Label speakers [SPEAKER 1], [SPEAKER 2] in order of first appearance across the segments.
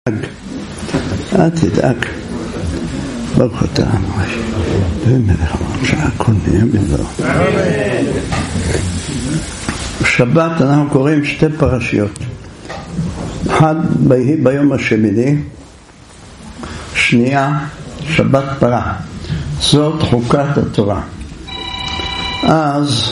[SPEAKER 1] אל תדאג, ברוך אתה ממש ומלך המלך שהכל נהיה בדברו. בשבת אנחנו קוראים שתי פרשיות, אחד ביום השמיני, שנייה שבת פרה, זאת חוקת התורה. אז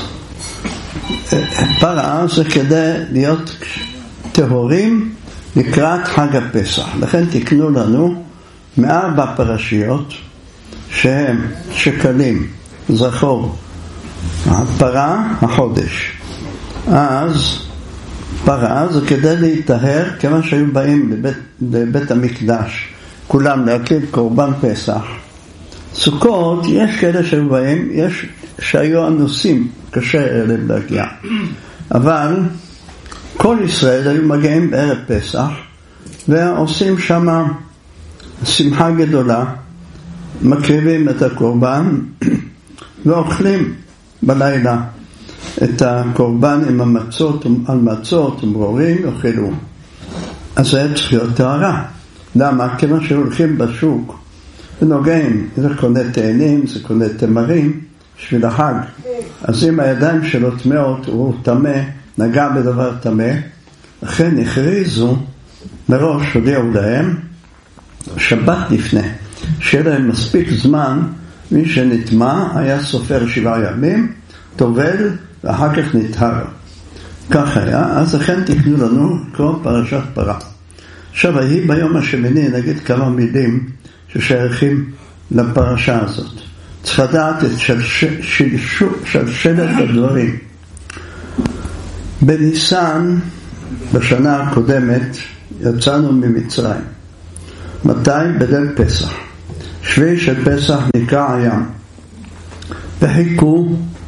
[SPEAKER 1] פרה זה כדי להיות טהורים לקראת חג הפסח. לכן תקנו לנו 4 פרשיות שהם שקלים, זכור, הפרה, החודש. אז פרה זה כדי להיטהר, כמה שהיו באים לבית המקדש כולם להקריב קורבן פסח. סוכות, יש כאלה שהיו באים, יש שהיו אנוסים, קשה אליהם להגיע, אבל כל ישראל היו מגיעים בערב פסח ועושים שם שמחה גדולה, מקריבים את הקורבן ואוכלים בלילה את הקורבן עם המצות, על מצות ומרורים אוכלו. אז זה צריך להיות טהרה. למה? כיוון שהולכים בשוק ונוגעים, זה קונה תאנים, זה קונה תמרים בשביל החג. אז אם הידיים שלו טמאות, הוא טמא, נגע בדבר טמא, לכן הכריזו מראש, הודיעו להם שבת לפני, שיהיה להם מספיק זמן. מי שנטמא היה סופר 7 ימים, טובל ואחר כך נטהר. כך היה. אז לכן תקנו לנו כל פרשת פרה. עכשיו היא ביום השמיני, נגיד כמה מילים ששייכים לפרשה הזאת. צריך לדעת את שלשלת הדברים. בניסן, בשנה הקודמת, יצאנו ממצרים. מתי? בליל פסח. שביעי של פסח נקרא הים. וחיכו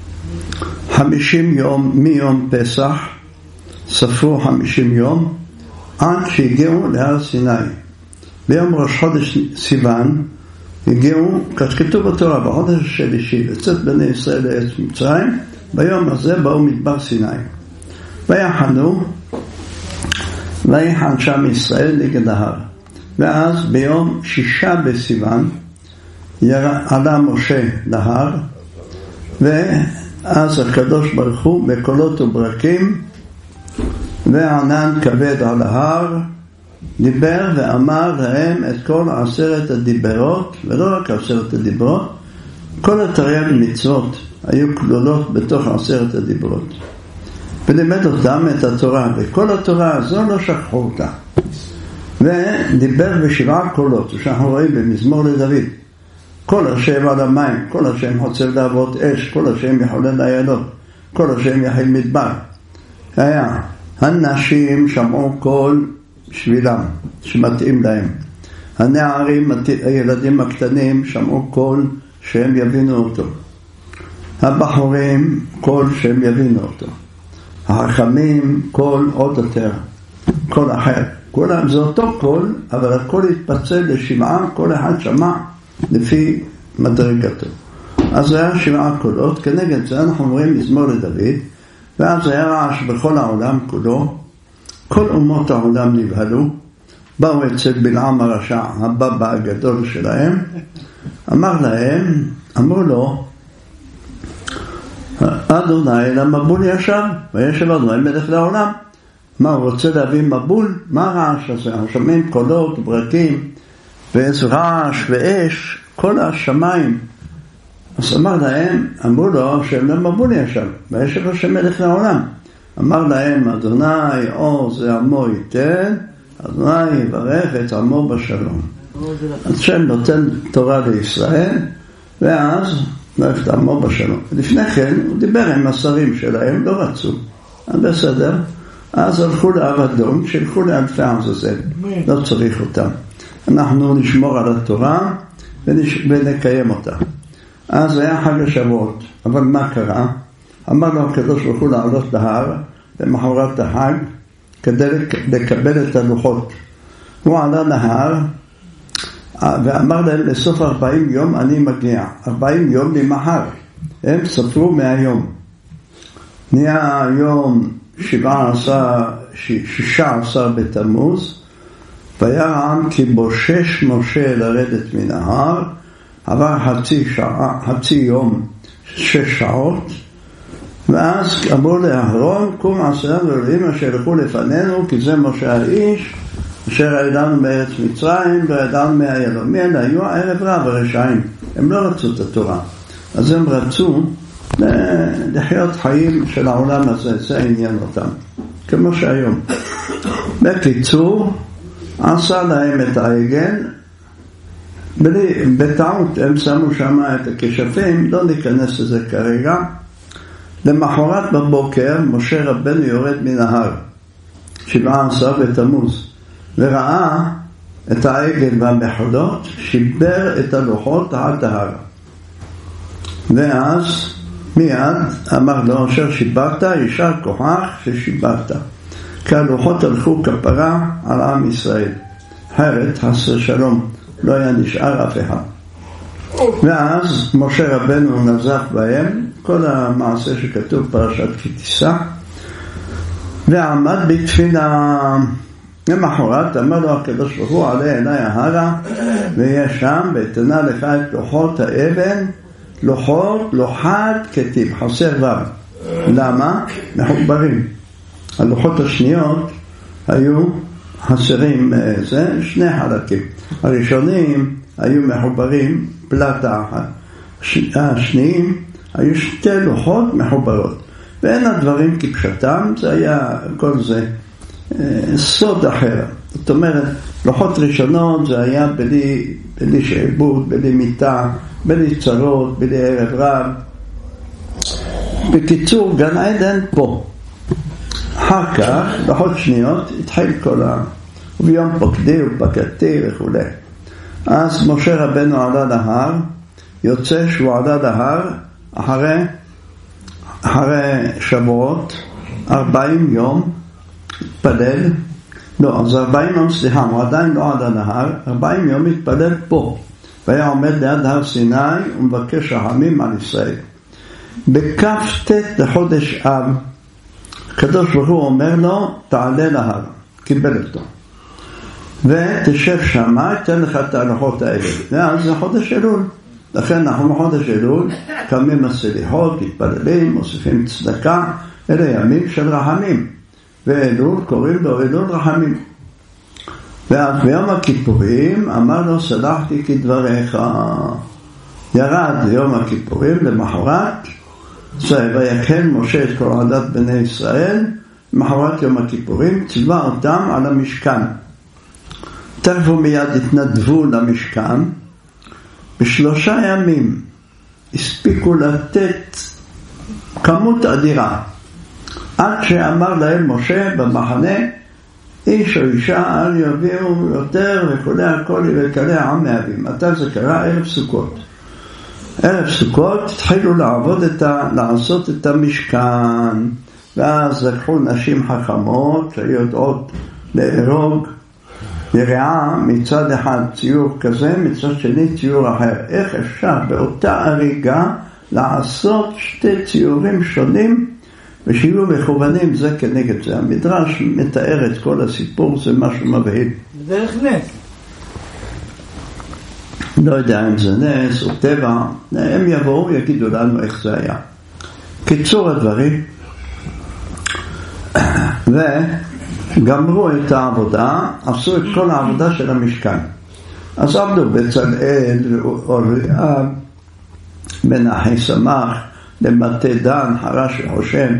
[SPEAKER 1] 50 יום מיום פסח, ספרו 50 יום, עד שהגיעו להר סיני. ביום ראש חודש סיוון, הגיעו, כתוב בתורה, בחודש השלישי, לצאת בני ישראל לארץ מצרים, ביום הזה באו מדבר סיני. ויחנו, ויחן שם ישראל נגד ההר. ואז ביום 6 בסיוון, עלה משה להר, ואז הקדוש ברוך הוא בקולות וברקים, וענן כבד על ההר, דיבר ואמר להם את כל 10 הדיברות, ולא רק 10 הדיברות, כל התרי"ג מצוות היו כלולות בתוך 10 הדיברות. ולימד אותם את התורה, וכל התורה הזו לא שכחו אותה. ודיבר ב7 קולות, שאנחנו רואים במזמור לדוד. כל השם על המים, כל השם חוצב להבות אש, כל השם יחולל איילות, כל השם יחיל מדבר. היה, הנשים שמעו קול בשבילם, שמתאים להם. הנערים, הילדים הקטנים, שמעו קול שהם יבינו אותו. הבחורים, קול שהם יבינו אותו. החכמים, קול עוד יותר, קול אחר. כולם זה אותו קול, אבל הכל התפצל לשמעה, כל אחד שמע לפי מדרגתו. אז זה היה 7 קולות, כנגד זה אנחנו אומרים מזמור לדוד, ואז היה רעש בכל העולם כולו, כל אומות העולם נבהלו, באו אצל בלעם הרשע, הבבא הגדול שלהם, אמרו לו, אדוני למבול ישב, וישב אדוני מלך לעולם. מה, הוא רוצה להביא מבול? מה הרעש הזה? אנחנו שומעים קולות וברקים, ואיזה רעש ואש, כל השמיים. אז אמרו לו שהם למבול ישב, וישב השם מלך לעולם. אמר להם, אדוני עוז עמו ייתן, אדוני יברך את עמו בשלום. השם נותן תורה לישראל, ואז יברך את עמו בשלום. לפני כן הוא דיבר עם השרים שלהם, לא רצו. אז בסדר. אז הלכו לאבדון, שהלכו לאלפי עזאזל, לא צריך אותם. אנחנו נשמור על התורה ונקיים אותה. אז היה חג השבועות, אבל מה קרה? אמר לו הקדוש ברוך הוא לעלות להר למחרת החג כדי לקבל את הלוחות. הוא עלה להר ואמר להם לסוף 40 יום אני מגיע. 40 יום למחר, הם ספרו מהיום. נהיה היום 16 בתמוז, וירא העם כי בושש משה לרדת מן ההר, עבר חצי יום 6 שעות, ואז אמרו לאהרון, קום עשה לנו אלוהים אשר ילכו לפנינו, כי זה משה האיש אשר ידענו מארץ מצרים וידענו מהיהלומים, היו ערב רב הרשעים. הם לא רצו את התורה, אז הם רצו לחיות חיים של העולם הזה, זה עניין אותם, כמו שהיום. בקיצור, עשה להם את העגל, בטעות הם שמו שם את הכשפים, לא ניכנס לזה כרגע. למחרת בבוקר משה רבנו יורד מן ההר 17 בתמוז, וראה את העגל והמחולות, שיבר את הלוחות עד ההר. ואז מיד אמר לו, אשר שיברת, יישר כוחך ששיברת, כי הלוחות הלכו כפרה על עם ישראל, אחרת חס ושלום לא היה נשאר אף אחד. ואז משה רבנו נזף בהם, כל המעשה שכתוב פרשת כי תישא, ועמד בתפילה. למחרת אמר לו הקדוש ברוך הוא, עלה אליי ההרה ויהיה שם, ותנה לך את לוחות האבן, לוחת כתיב, חסר וו. למה? מחוברים. הלוחות השניות היו חסרים, זה 2 חלקים. הראשונים היו מחוברים פלטה אחת, השניים היו 2 לוחות מחוברות, ואין הדברים כפשטם, זה היה כל זה סוד אחר. זאת אומרת, לוחות ראשונות זה היה בלי שעבוד, בלי מיטה, בלי צרות, בלי ערב רב. בקיצור, גן עדן פה. אחר כך, לוחות שניות, התחיל כל וביום פקדי ופקדתי וכו'. אז משה רבנו עלה להר, יוצא שהוא עלה להר אחרי שבועות, 40 יום, התפלל, לא, אז 40 יום, סליחה, הוא עדיין לא עלה להר, 40 יום התפלל פה, והיה עומד ליד הר סיני ומבקש רחמים על ישראל. בכ"ט לחודש אב, הקדוש ברוך הוא אומר לו, תעלה להר, קיבל אותו. ותשב שמה, אתן לך את ההלכות האלה. ואז זה חודש אלול. לכן אנחנו בחודש אלול, קמים הסליחות, מתפללים, מוסיפים צדקה, אלה ימים של רחמים. ואלול קוראים לו אלול רחמים. ואז ביום הכיפורים אמר לו, סלחתי כדבריך. ירד יום הכיפורים למחרת, ויקהל משה את כל עדת בני ישראל, למחרת יום הכיפורים, ציווה אותם על המשכן. תכף ומיד התנדבו למשכן, ב3 ימים הספיקו לתת כמות אדירה, עד שאמר להם משה במחנה, איש או אישה אל יביאו יותר וכולי הכל יקלה העם מהווים. מתי זה קרה? ערב סוכות. ערב סוכות התחילו לעשות את המשכן, ואז לקחו נשים חכמות שיודעות להרוג יראה, מצד אחד ציור כזה, מצד שני ציור אחר. איך אפשר באותה הריגה לעשות 2 ציורים שונים ושיהיו מכוונים זה כנגד זה? המדרש מתאר את כל הסיפור, זה משהו מבהיל.
[SPEAKER 2] דרך נס.
[SPEAKER 1] לא יודע אם זה נס או טבע, הם יבואו יגידו לנו איך זה היה. קיצור הדברים, וגמרו את העבודה, עשו את כל העבודה של המשכן. אז עבדו בצלאל ואוריה בן אחיסמך למטה דן, חרש וחושן.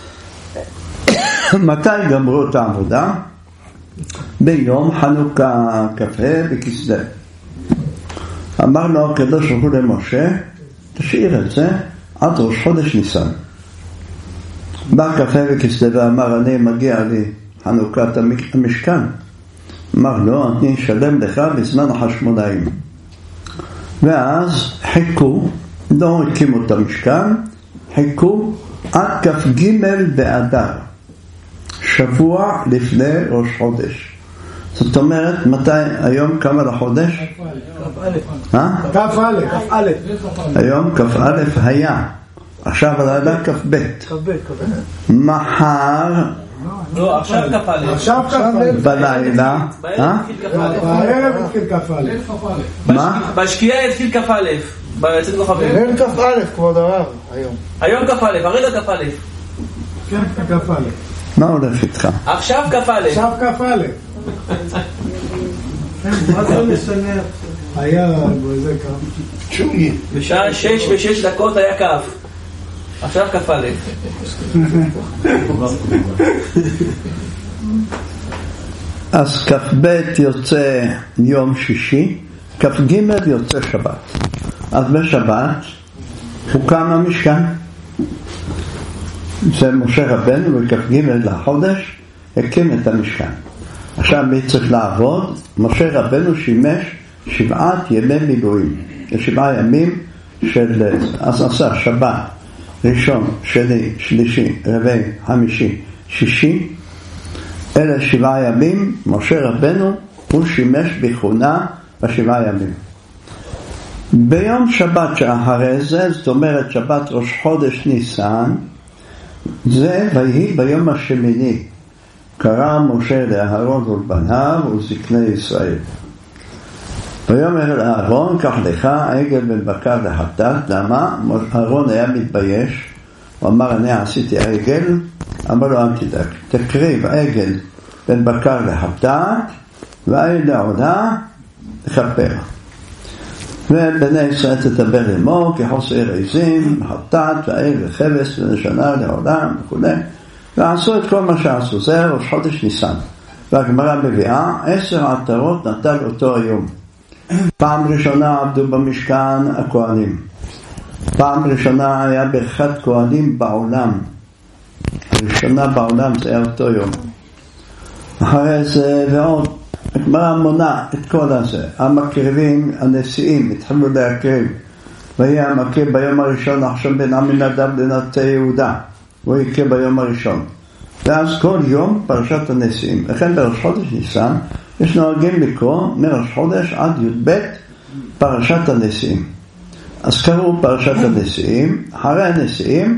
[SPEAKER 1] מתי גמרו את העבודה? ביום חנוכה כ"ה בכסלו. אמר לו הקדוש ברוך הוא למשה, תשאיר את זה עד ראש חודש ניסן. בא כ"ה בכסלו ואמר, אני מגיע לי חנוכת המשכן. אמר לו, אני אשלם לך בזמן החשמונאים. ואז חיכו, לא הקימו את המשכן, חיכו עד כ"ג באדר, שבוע לפני ראש חודש. זאת אומרת, מתי, היום כמה לחודש?
[SPEAKER 2] כ"א.
[SPEAKER 1] היום כ"א היה. עכשיו הלילה כ"ב. מחר
[SPEAKER 2] לא, עכשיו כ"א.
[SPEAKER 3] עכשיו כ"א.
[SPEAKER 1] בלילה.
[SPEAKER 3] בערב התחיל כ"א.
[SPEAKER 1] מה?
[SPEAKER 2] בשקיעה התחיל כ"א. בעצם לא חבר.
[SPEAKER 3] אין כ"א, כבוד הרב, היום.
[SPEAKER 2] היום כ"א, הרגע כ"א.
[SPEAKER 3] כן, כ"א.
[SPEAKER 1] מה הולך איתך?
[SPEAKER 2] עכשיו כ"א.
[SPEAKER 3] עכשיו כ"א. מה זה משנה? היה בזה כמה.
[SPEAKER 2] בשעה 6:06 היה כ'. עכשיו כ"א.
[SPEAKER 1] אז כ"ב יוצא יום שישי, כ"ג יוצא שבת. אז בשבת הוקם המשכן. זה משה רבנו בכ"ג לחודש הקים את המשכן. עכשיו מי צריך לעבוד? משה רבנו שימש 7 ימי מילואים. 7 ימים של... אז עשה שבת, ראשון, שני, שלישי, רביעי, חמישי, שישי. אלה 7 ימים, משה רבנו הוא שימש בכהונה ב7 ימים. ביום שבת שאחרי זה, זאת אומרת שבת ראש חודש ניסן, זה ויהי ביום השמיני. קרא משה לאהרון ולבניו ולזקני ישראל. ויאמר לאהרון, קח לך עגל בן בקר לחטאת. למה? אהרון היה מתבייש. הוא אמר, אני עשיתי עגל. אמר לו, אל תדאג, תקריב עגל בן בקר לחטאת, ועד לעודה לכפר. ובני ישראל תדבר עמו כחוסר עזים, חטאת ועגל וחבש ונשנה לעולם וכו'. ועשו את כל מה שעשו. זה ראש חודש ניסן. והגמרא מביאה 10 עטרות נטל אותו היום. פעם ראשונה עבדו במשכן הכהנים. פעם ראשונה היה ברכת כהנים בעולם. הראשונה בעולם זה היה אותו יום. אחרי זה ועוד, הגמרא מונה את כל הזה. המקריבים, הנשיאים, התחילו להקריב. ויהיה המקריב ביום הראשון עכשיו בין עמינדב לנטי יהודה. הוא יקרה ביום הראשון. ואז כל יום פרשת הנשיאים. לכן בראש חודש ניסן יש נוהגים לקרוא מראש חודש עד י"ב פרשת הנשיאים. אז קראו פרשת הנשיאים. אחרי הנשיאים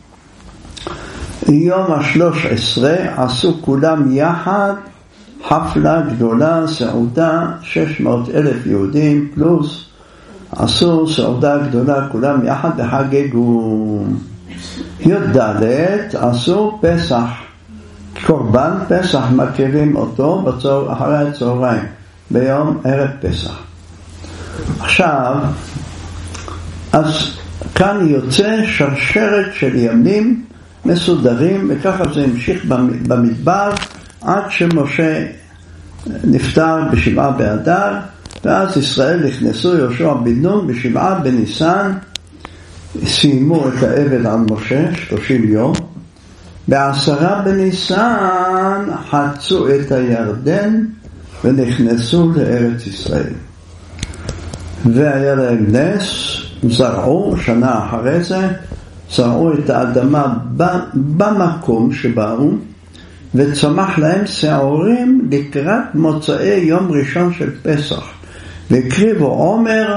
[SPEAKER 1] יום ה-13 עשו כולם יחד חפלה גדולה, סעודה, 600,000 יהודים פלוס, עשו סעודה גדולה כולם יחד וחגגו. י"ד עשו פסח, קורבן פסח, מקריבים אותו אחרי הצהריים ביום ערב פסח. עכשיו אז כאן יוצא שרשרת של ימים מסודרים, וככה זה המשיך במדבר עד שמשה נפטר ב7 באדר, ואז ישראל נכנסו יהושע בן נון ב7 בניסן, סיימו את האבל על משה 30 יום. ב10 בניסן חצו את הירדן ונכנסו לארץ ישראל. והיה להם נס, זרעו שנה אחרי זה, זרעו את האדמה במקום שבאו, וצמח להם שעורים לקראת מוצאי יום ראשון של פסח. והקריבו עומר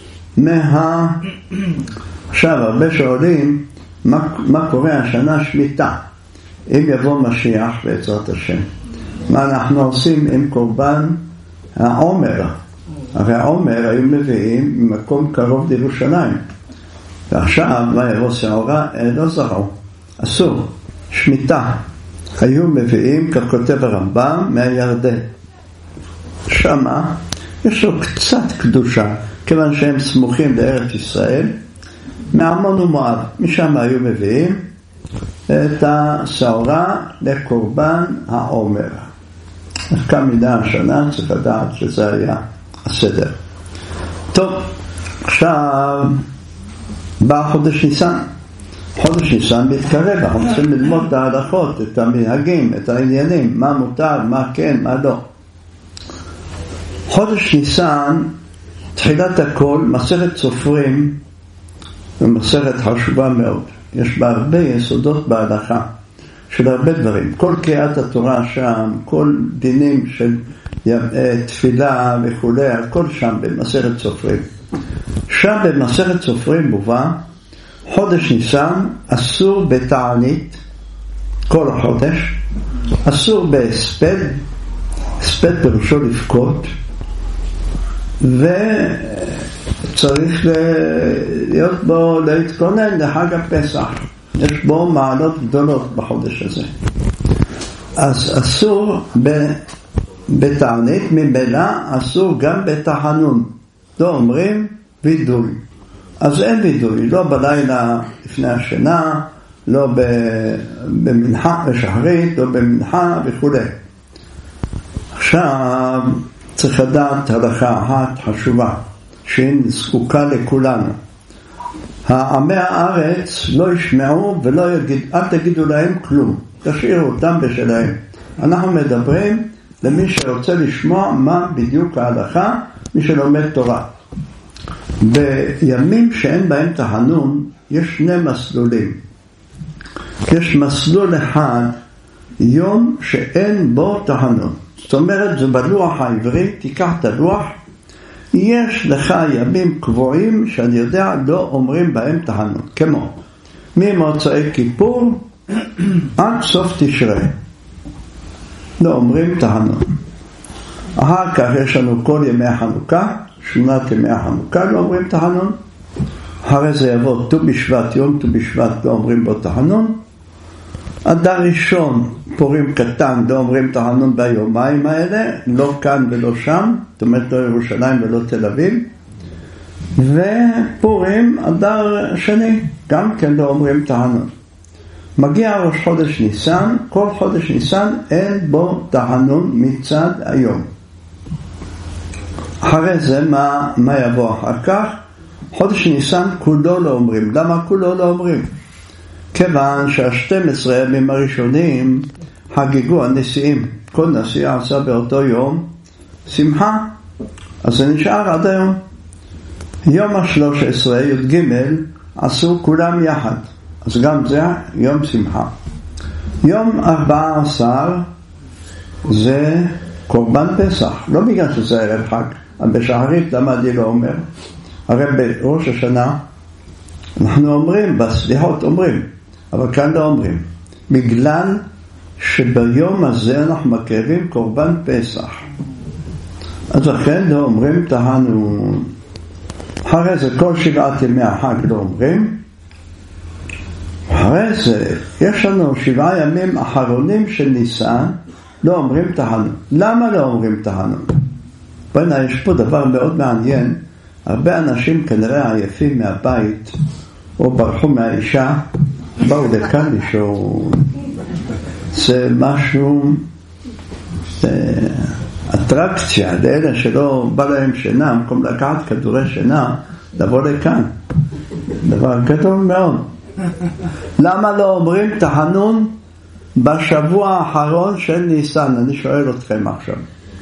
[SPEAKER 1] עכשיו הרבה שואלים מה קורה השנה שמיטה אם יבוא משיח בעזרת השם, מה אנחנו עושים עם קורבן העומר? הרי העומר היו מביאים ממקום קרוב לירושלים, ועכשיו מה יבוא שעורה? לא זרעו, אסור, שמיטה. היו מביאים, כך כותב הרמב"ם, מהירדן. שמה יש לו קצת קדושה, כיוון שהם סמוכים לארץ ישראל, מעמון ומואב. משם היו מביאים את השעורה לקורבן העומר. כאן מידה השנה צריך לדעת שזה היה הסדר. טוב, עכשיו בא חודש ניסן. חודש ניסן מתקרב, אנחנו צריכים ללמוד את ההלכות, את המנהגים, את העניינים, מה מותר, מה כן, מה לא. חודש ניסן, תחילת הכל, מסכת סופרים, ומסכת חשובה מאוד. יש בה הרבה יסודות בהלכה, של הרבה דברים. כל קריאת התורה שם, כל דינים של תפילה וכו', הכל שם במסכת סופרים. שם במסכת סופרים מובא, חודש ניסן אסור בתענית כל החודש, אסור בהספד, הספד פירושו לבכות, וצריך להיות בו, להתכונן לחג הפסח. יש בו מעלות גדולות בחודש הזה. אז אסור בתענית, ממילא אסור גם בתחנון. לא אומרים וידוי. אז אין וידוי, לא בלילה לפני השינה, לא במנחה בשחרית, לא במנחה וכו'. עכשיו צריך לדעת הלכה אחת חשובה, שהיא זקוקה לכולנו. העמי הארץ לא ישמעו ולא אל תגידו להם כלום, תשאירו אותם בשלהם. אנחנו מדברים למי שרוצה לשמוע מה בדיוק ההלכה, מי שלומד תורה. בימים שאין בהם תחנון יש שני מסלולים. יש מסלול אחד, יום שאין בו תחנון. זאת אומרת, זה בלוח העברי, תיקח את הלוח, יש לך ימים קבועים שאני יודע לא אומרים בהם תחנון, כמו ממוצאי כיפור עד סוף תשרי לא אומרים תחנון. אחר כך יש לנו כל ימי החנוכה, 8 ימי החנוכה לא אומרים תחנון. אחרי זה יבוא ט"ו בשבט, יום ט"ו בשבט לא אומרים בו תחנון. אדר ראשון, פורים קטן, לא אומרים תחנון ביומיים האלה, לא כאן ולא שם, זאת אומרת לא ירושלים ולא תל אביב. ופורים, אדר שני, גם כן לא אומרים תחנון. מגיע ראש חודש ניסן, כל חודש ניסן אין בו תחנון מצד היום. אחרי זה מה יבוא אחר כך? חודש ניסן כולו לא אומרים. למה כולו לא אומרים? כיוון שה12 ימים הראשונים חגגו הנשיאים. כל נשיא עשה באותו יום שמחה. אז זה נשאר עד היום. יום ה-13, י"ג, עשו כולם יחד. אז גם זה יום שמחה. יום 14 זה קורבן פסח. לא בגלל שזה ערב חג. בשחרית למה אני לא אומר? הרי בראש השנה אנחנו אומרים, בסליחות אומרים, אבל כאן לא אומרים. בגלל שביום הזה אנחנו מקריבים קורבן פסח. אז לכן לא אומרים תחנון. אחרי זה כל 7 ימי החג לא אומרים. אחרי זה יש לנו 7 ימים אחרונים של ניסן, לא אומרים תחנון. למה לא אומרים תחנון? בוא'נה, יש פה דבר מאוד מעניין. הרבה אנשים כנראה עייפים מהבית, או ברחו מהאישה, באו לכאן לישון. זה משהו, זה אטרקציה, לאלה שלא בא להם שינה, במקום לקחת כדורי שינה, לבוא לכאן. דבר גדול מאוד. למה לא אומרים תחנון בשבוע האחרון של ניסן? אני שואל אתכם עכשיו.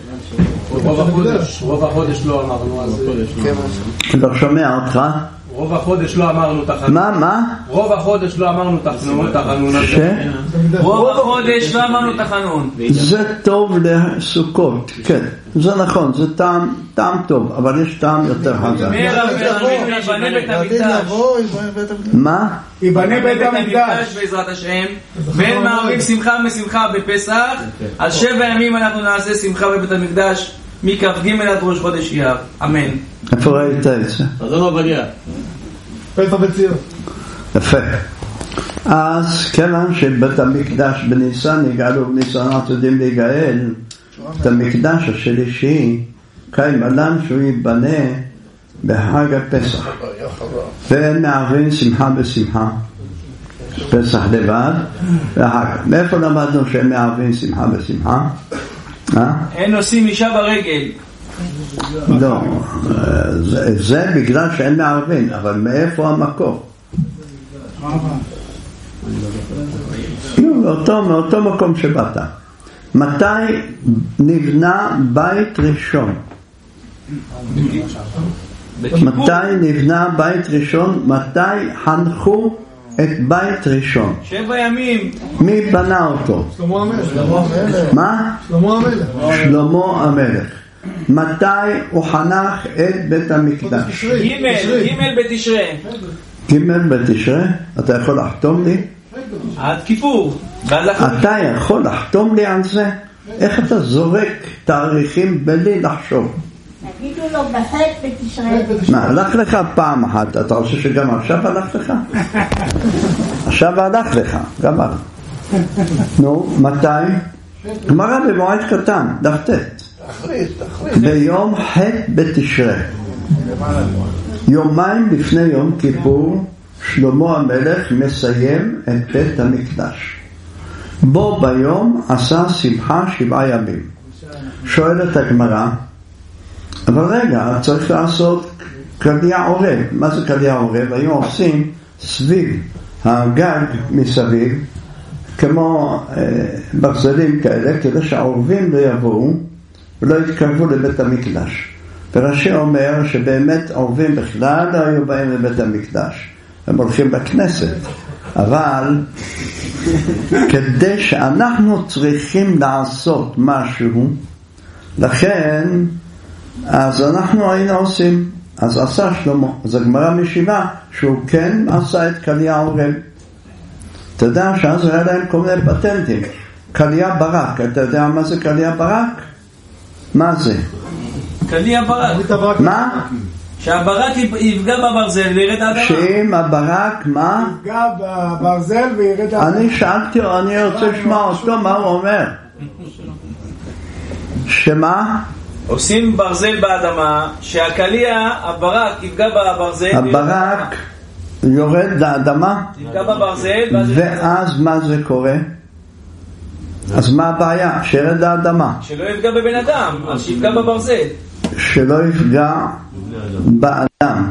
[SPEAKER 4] רוב החודש לא אמרנו.
[SPEAKER 1] לא שומע אותך.
[SPEAKER 4] רוב החודש לא אמרנו תחנון.
[SPEAKER 1] מה?
[SPEAKER 4] רוב החודש לא אמרנו תחנון.
[SPEAKER 2] רוב החודש לא אמרנו תחנון.
[SPEAKER 1] זה טוב לסוכות, כן, זה נכון, זה טעם טוב, אבל יש טעם יותר חזק.
[SPEAKER 2] ייבנה בית המקדש.
[SPEAKER 1] מה?
[SPEAKER 2] ייבנה בית המקדש בעזרת השם, ואין מערבים שמחה משמחה בפסח. על 7 ימים אנחנו נעשה שמחה בבית המקדש מכ"ג עד ראש חודש אייר. אמן.
[SPEAKER 1] איפה ראית את זה?
[SPEAKER 4] חזון עובדיה.
[SPEAKER 3] פתח בציון.
[SPEAKER 1] יפה. אז כיוון שבית המקדש בניסן נגאלו, בניסן עתידים להיגאל, את המקדש השלישי קיים עליו שהוא ייבנה בחג הפסח, ואין מערבים שמחה בשמחה, פסח לבד והחג. מאיפה למדנו שאין מערבים שמחה בשמחה?
[SPEAKER 2] אין נושאים אישה ברגל.
[SPEAKER 1] לא, זה בגלל שאין מערבים, אבל מאיפה המקור? מאותו מקום שבאת. מתי נבנה בית ראשון? מתי נבנה בית ראשון? מתי חנכו את בית ראשון?
[SPEAKER 2] 7 ימים.
[SPEAKER 1] מי בנה אותו?
[SPEAKER 3] שלמה המלך.
[SPEAKER 1] מה?
[SPEAKER 3] שלמה המלך.
[SPEAKER 1] שלמה המלך. מתי הוא חנך את בית המקדש?
[SPEAKER 2] ג' בתשרי.
[SPEAKER 1] ג' בתשרי? אתה יכול לחתום לי?
[SPEAKER 2] עד כיפור.
[SPEAKER 1] אתה יכול לחתום לי על זה? איך אתה זורק תאריכים בלי לחשוב?
[SPEAKER 5] תגידו לו בחטא בתשרי.
[SPEAKER 1] מה, הלך לך פעם אחת, אתה רוצה שגם עכשיו הלך לך? עכשיו הלך לך, גם הלך. נו, מתי? גמרא במועד קטן, דף ט'. ביום ח' בתשרי. יומיים לפני יום כיפור, שלמה המלך מסיים את בית המקדש. בו ביום עשה שמחה 7 ימים. שואלת הגמרא, אבל רגע, צריך לעשות קליע עורב. מה זה קליע עורב? היו עושים סביב הגג מסביב, כמו ברזלים כאלה, כדי שהעורבים לא יבואו ולא יתקרבו לבית המקדש. ורש"י אומר שבאמת עורבים בכלל לא היו באים לבית המקדש, הם הולכים בכנסת. אבל כדי שאנחנו צריכים לעשות משהו, לכן אז אנחנו היינו עושים. אז עשה שלמה. אז הגמרא משיבה שהוא כן עשה את קליע עורב. אתה יודע שאז היה להם כל מיני פטנטים. קליע ברק, אתה יודע מה זה קליע ברק? מה זה?
[SPEAKER 2] קליע ברק.
[SPEAKER 1] מה?
[SPEAKER 2] שהברק יפגע בברזל וירד האדמה.
[SPEAKER 1] שאם הברק מה?
[SPEAKER 3] יפגע בברזל וירד האדמה.
[SPEAKER 1] אני שאלתי, אני רוצה לשמוע אותו, מה הוא אומר? שמה?
[SPEAKER 2] עושים ברזל באדמה, שהקליע, הברק יפגע בברזל.
[SPEAKER 1] הברק יורד לאדמה?
[SPEAKER 2] יפגע בברזל.
[SPEAKER 1] ואז מה זה קורה? אז מה הבעיה? שירד לאדמה.
[SPEAKER 2] שלא יפגע בבן אדם, אז שיפגע בברזל.
[SPEAKER 1] שלא יפגע באדם.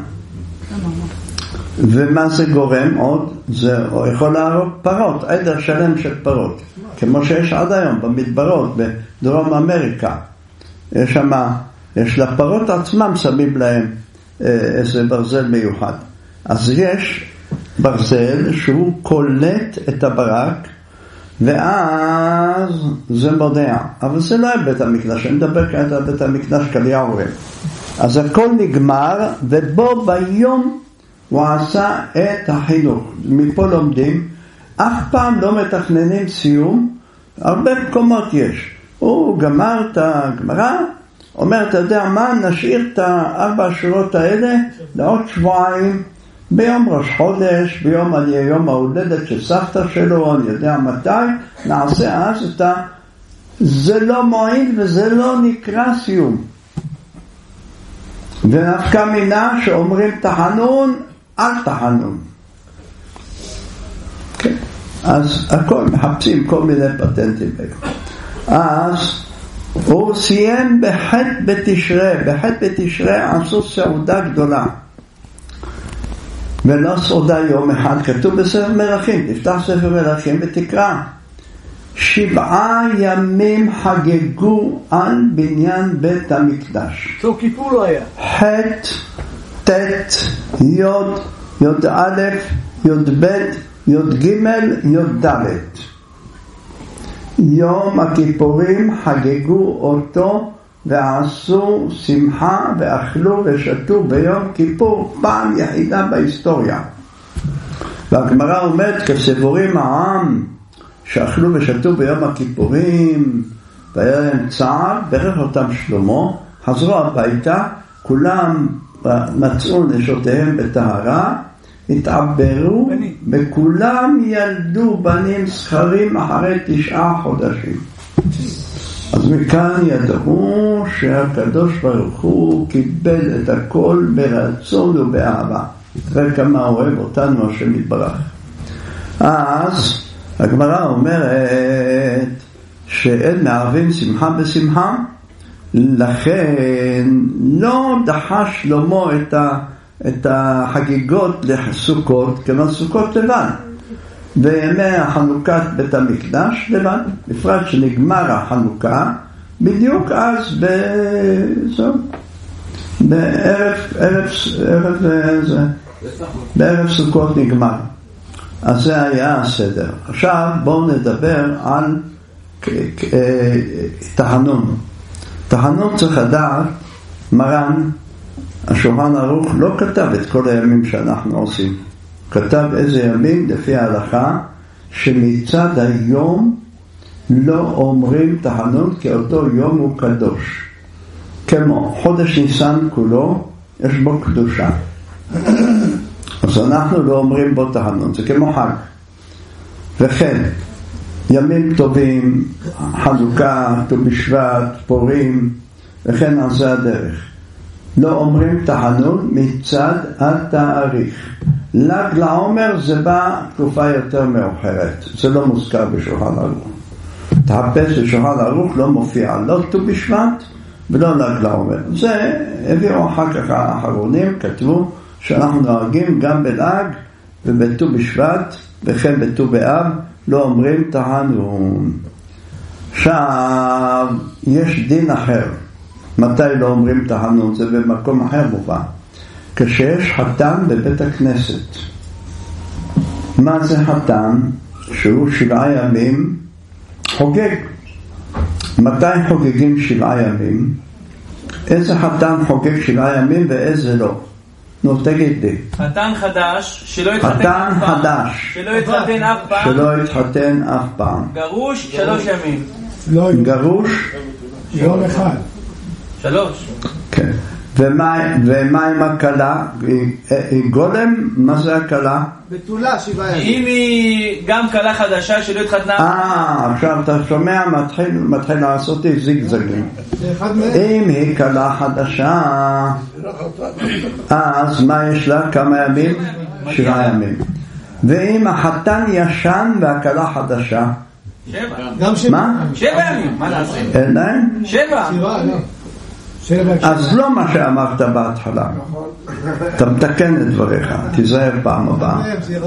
[SPEAKER 1] ומה זה גורם עוד? זה יכול להרוג פרות, עדר שלם של פרות, כמו שיש עד היום במדברות בדרום אמריקה. יש לפרות עצמם שמים להם איזה ברזל מיוחד. אז יש ברזל שהוא קולט את הברק, ואז זה מודע. אבל זה לא היה בית המקדש, אני מדבר כעת על בית המקדש קליע עורב. אז הכל נגמר, ובו ביום הוא עשה את החינוך. מפה לומדים, אף פעם לא מתכננים סיום, הרבה מקומות יש. הוא גמר את הגמרא, אומר, אתה יודע מה, נשאיר את 4 השורות האלה לעוד שבועיים, ביום ראש חודש, יום ההולדת של סבתא שלו, אני יודע מתי, נעשה אז את זה לא מועיל וזה לא נקרא סיום. ונפקא מינה שאומרים תחנון, אל תחנון. כן. אז הכל מחפשים כל מיני פטנטים. אז הוא סיים בח' בתשרי. בח' בתשרי עשו סעודה גדולה. ולא סעודה יום אחד, כתוב בספר מלכים, תפתח ספר מלכים ותקרא. 7 ימים חגגו על בניין בית המקדש.
[SPEAKER 3] סוף כיפור לא היה.
[SPEAKER 1] ח', ט', י', י' י' ב', י' ג', י' ד'. יום הכיפורים חגגו אותו ועשו שמחה ואכלו ושתו ביום כיפור פעם יחידה בהיסטוריה. והגמרא אומרת, כסבורים העם שאכלו ושתו ביום הכיפורים והיה להם צער, ברך אותם שלמה, חזרו הביתה, כולם מצאו נשותיהם בטהרה, התעברו וכולם ילדו בנים זכרים אחרי 9 חודשים. אז מכאן ידעו שהקדוש ברוך הוא קיבל את הכל ברצון ובאהבה. תראה כמה אוהב אותנו השם יתברך. אז הגמרא אומרת שאין מערבים שמחה בשמחה, לכן לא דחה שלמה את החגיגות לסוכות, כמו סוכות לבד, וימי החנוכת בית המקדש לבד, בפרט שנגמר החנוכה, בדיוק אז בערב סוכות נגמר. אז זה היה הסדר. עכשיו בואו נדבר על תחנון. תחנון צריך לדעת, מרן השולחן ערוך לא כתב את כל הימים שאנחנו עושים. כתב איזה ימים לפי ההלכה שמצד היום לא אומרים תחנון, כי אותו יום הוא קדוש. כמו חודש ניסן כולו, יש בו קדושה. אז אנחנו לא אומרים בו תחנון, זה כמו חג. וכן, ימים טובים, חנוכה, ט"ו בשבט, פורים, וכן על זה הדרך. לא אומרים תחנון מצד התאריך. ל"ג לעומר זה בא תקופה יותר מאוחרת, זה לא מוזכר בשולחן ערוך. תחפש בשולחן ערוך, לא מופיע לא ט"ו בשבט ולא ל"ג לעומר. זה הביאו אחר כך האחרונים, כתבו שאנחנו נוהגים גם בל"ג ובט"ו בשבט וכן בט"ו באב לא אומרים תחנון. עכשיו יש דין אחר, מתי לא אומרים תחנון? זה במקום אחר מובא, כשיש חתן בבית הכנסת. מה זה חתן? שהוא 7 ימים חוגג. מתי חוגגים 7 ימים? איזה חתן חוגג 7 ימים ואיזה לא? נו, תגיד לי.
[SPEAKER 2] חתן חדש שלא התחתן אף פעם. שלא התחתן אף פעם. גרוש 3 ימים.
[SPEAKER 1] גרוש?
[SPEAKER 3] יום אחד.
[SPEAKER 2] 3.
[SPEAKER 1] כן. ומה עם הקלה? היא גולם? מה זה הקלה?
[SPEAKER 3] בתולה 7 ימים.
[SPEAKER 2] אם היא גם קלה חדשה שלא התחתנה.
[SPEAKER 1] עכשיו אתה שומע, מתחיל לעשות זיגזגים. אם היא קלה חדשה, אז מה יש לה? כמה ימים? 7 ימים. ואם החתן ישן והקלה חדשה?
[SPEAKER 2] 7.
[SPEAKER 1] מה?
[SPEAKER 2] 7 ימים. מה נעשה?
[SPEAKER 1] אין להם?
[SPEAKER 2] 7.
[SPEAKER 1] אז לא מה שאמרת בהתחלה. אתה מתקן את דבריך, תיזהר פעם הבאה.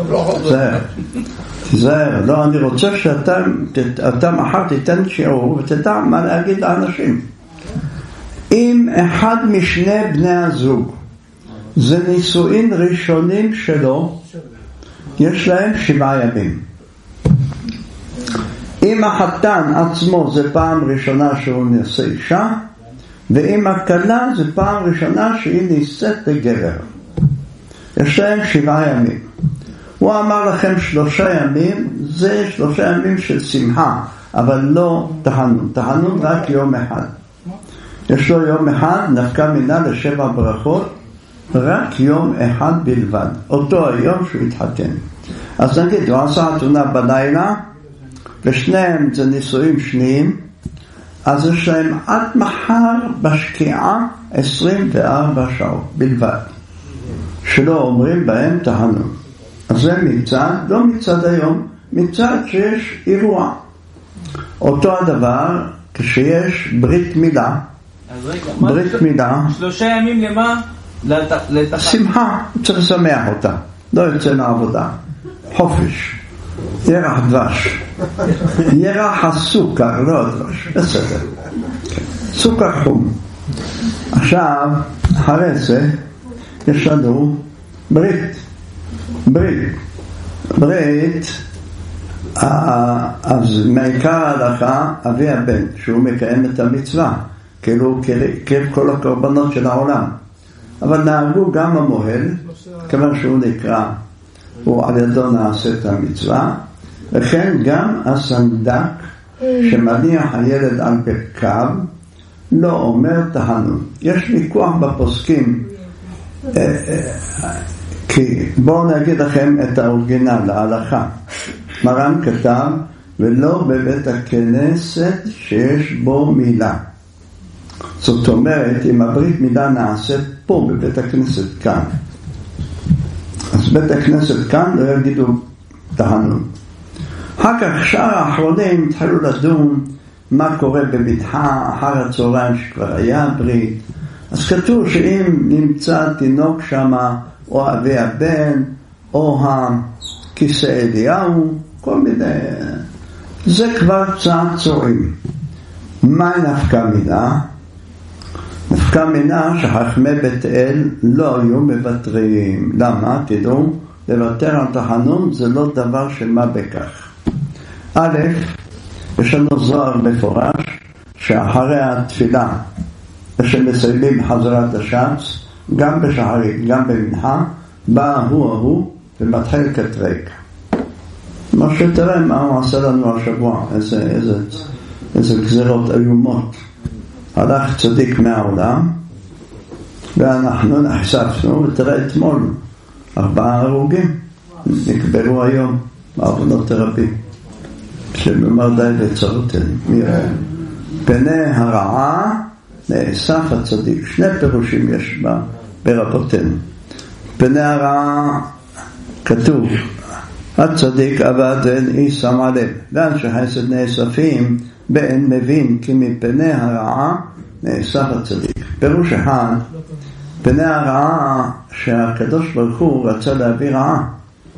[SPEAKER 1] תיזהר. לא, אני רוצה שאתה מחר תיתן שיעור ותדע מה להגיד לאנשים. אם אחד משני בני הזוג זה נישואין ראשונים שלו, יש להם 7 ימים. אם החתן עצמו זה פעם ראשונה שהוא נשא אישה, ואם הכלה זה פעם ראשונה שהיא נישאת לגבר, יש להם 7 ימים. הוא אמר לכם 3 ימים, זה 3 ימים של שמחה, אבל לא תחנון. תחנון רק יום אחד. יש לו יום אחד, נפקא מינה ל7 ברכות, רק יום אחד בלבד, אותו היום שהוא התחתן. אז נגיד, הוא עשה חתונה בלילה, ושניהם זה נישואים שניים, אז יש להם עד מחר בשקיעה 24 שעות בלבד, שלא אומרים בהם תחנון. אז זה מצד, לא מצד היום, מצד שיש אירוע. אותו הדבר כשיש ברית מילה. ברית מילה.
[SPEAKER 2] 3 ימים למה?
[SPEAKER 1] שמחה, צריך לשמח אותה. לא יוצא לעבודה. חופש. ירח דבש. ירח הסוכר, לא דבש. בסדר. סוכר חום. עכשיו, אחרי זה, יש לנו ברית. אז מעיקר ההלכה, אבי הבן, שהוא מקיים את המצווה, כאילו כל הקורבנות של העולם. אבל נהגו גם המוהל, כיוון שהוא נקרא, הוא על ידו נעשה את המצווה, וכן גם הסנדק שמניח הילד על ברכיו, לא אומר תחנון. יש ויכוח בפוסקים, כי בואו נגיד לכם את האורגינל, ההלכה. מרן כתב, ולא בבית הכנסת שיש בו מילה. זאת אומרת, אם הברית מילה נעשית פה בבית הכנסת כאן, אז בית הכנסת כאן לא יגידו תחנון. אחר כך שאר האחרונים התחילו לדון מה קורה בבטחה אחר הצהריים שכבר היה ברית. אז כתוב שאם נמצא תינוק שמה, או אבי הבן, או הכיסא אליהו, כל מיני, זה כבר צעצועים. מה נפקא מינה? נפקא מינה שחכמי בית אל לא היו מוותרים. למה? תדעו, לוותר על תחנון זה לא דבר של מה בכך. א', יש לנו זוהר מפורש שאחרי התפילה ושמסיימים חזרת השץ, גם בשחרית, גם במנחה, בא ההוא ומתחיל קטרק. משה, תראה מה הוא עשה לנו השבוע, איזה גזירות איומות. הלך צדיק מהעולם, ואנחנו נחשפנו, ותראה אתמול, 4 הרוגים נקברו היום, בעוונות רבים, שבאמר די וצרותינו. פני הרעה נאסף הצדיק. 2 פירושים יש ברבותינו. פני הרעה כתוב, הצדיק עבד ואין איש שם עליו, ואנשי חסד נאספים באין מבין כי מפני הרעה נאסף הצדיק. פירוש אחד, פני הרעה שהקדוש ברוך הוא רצה להביא רעה,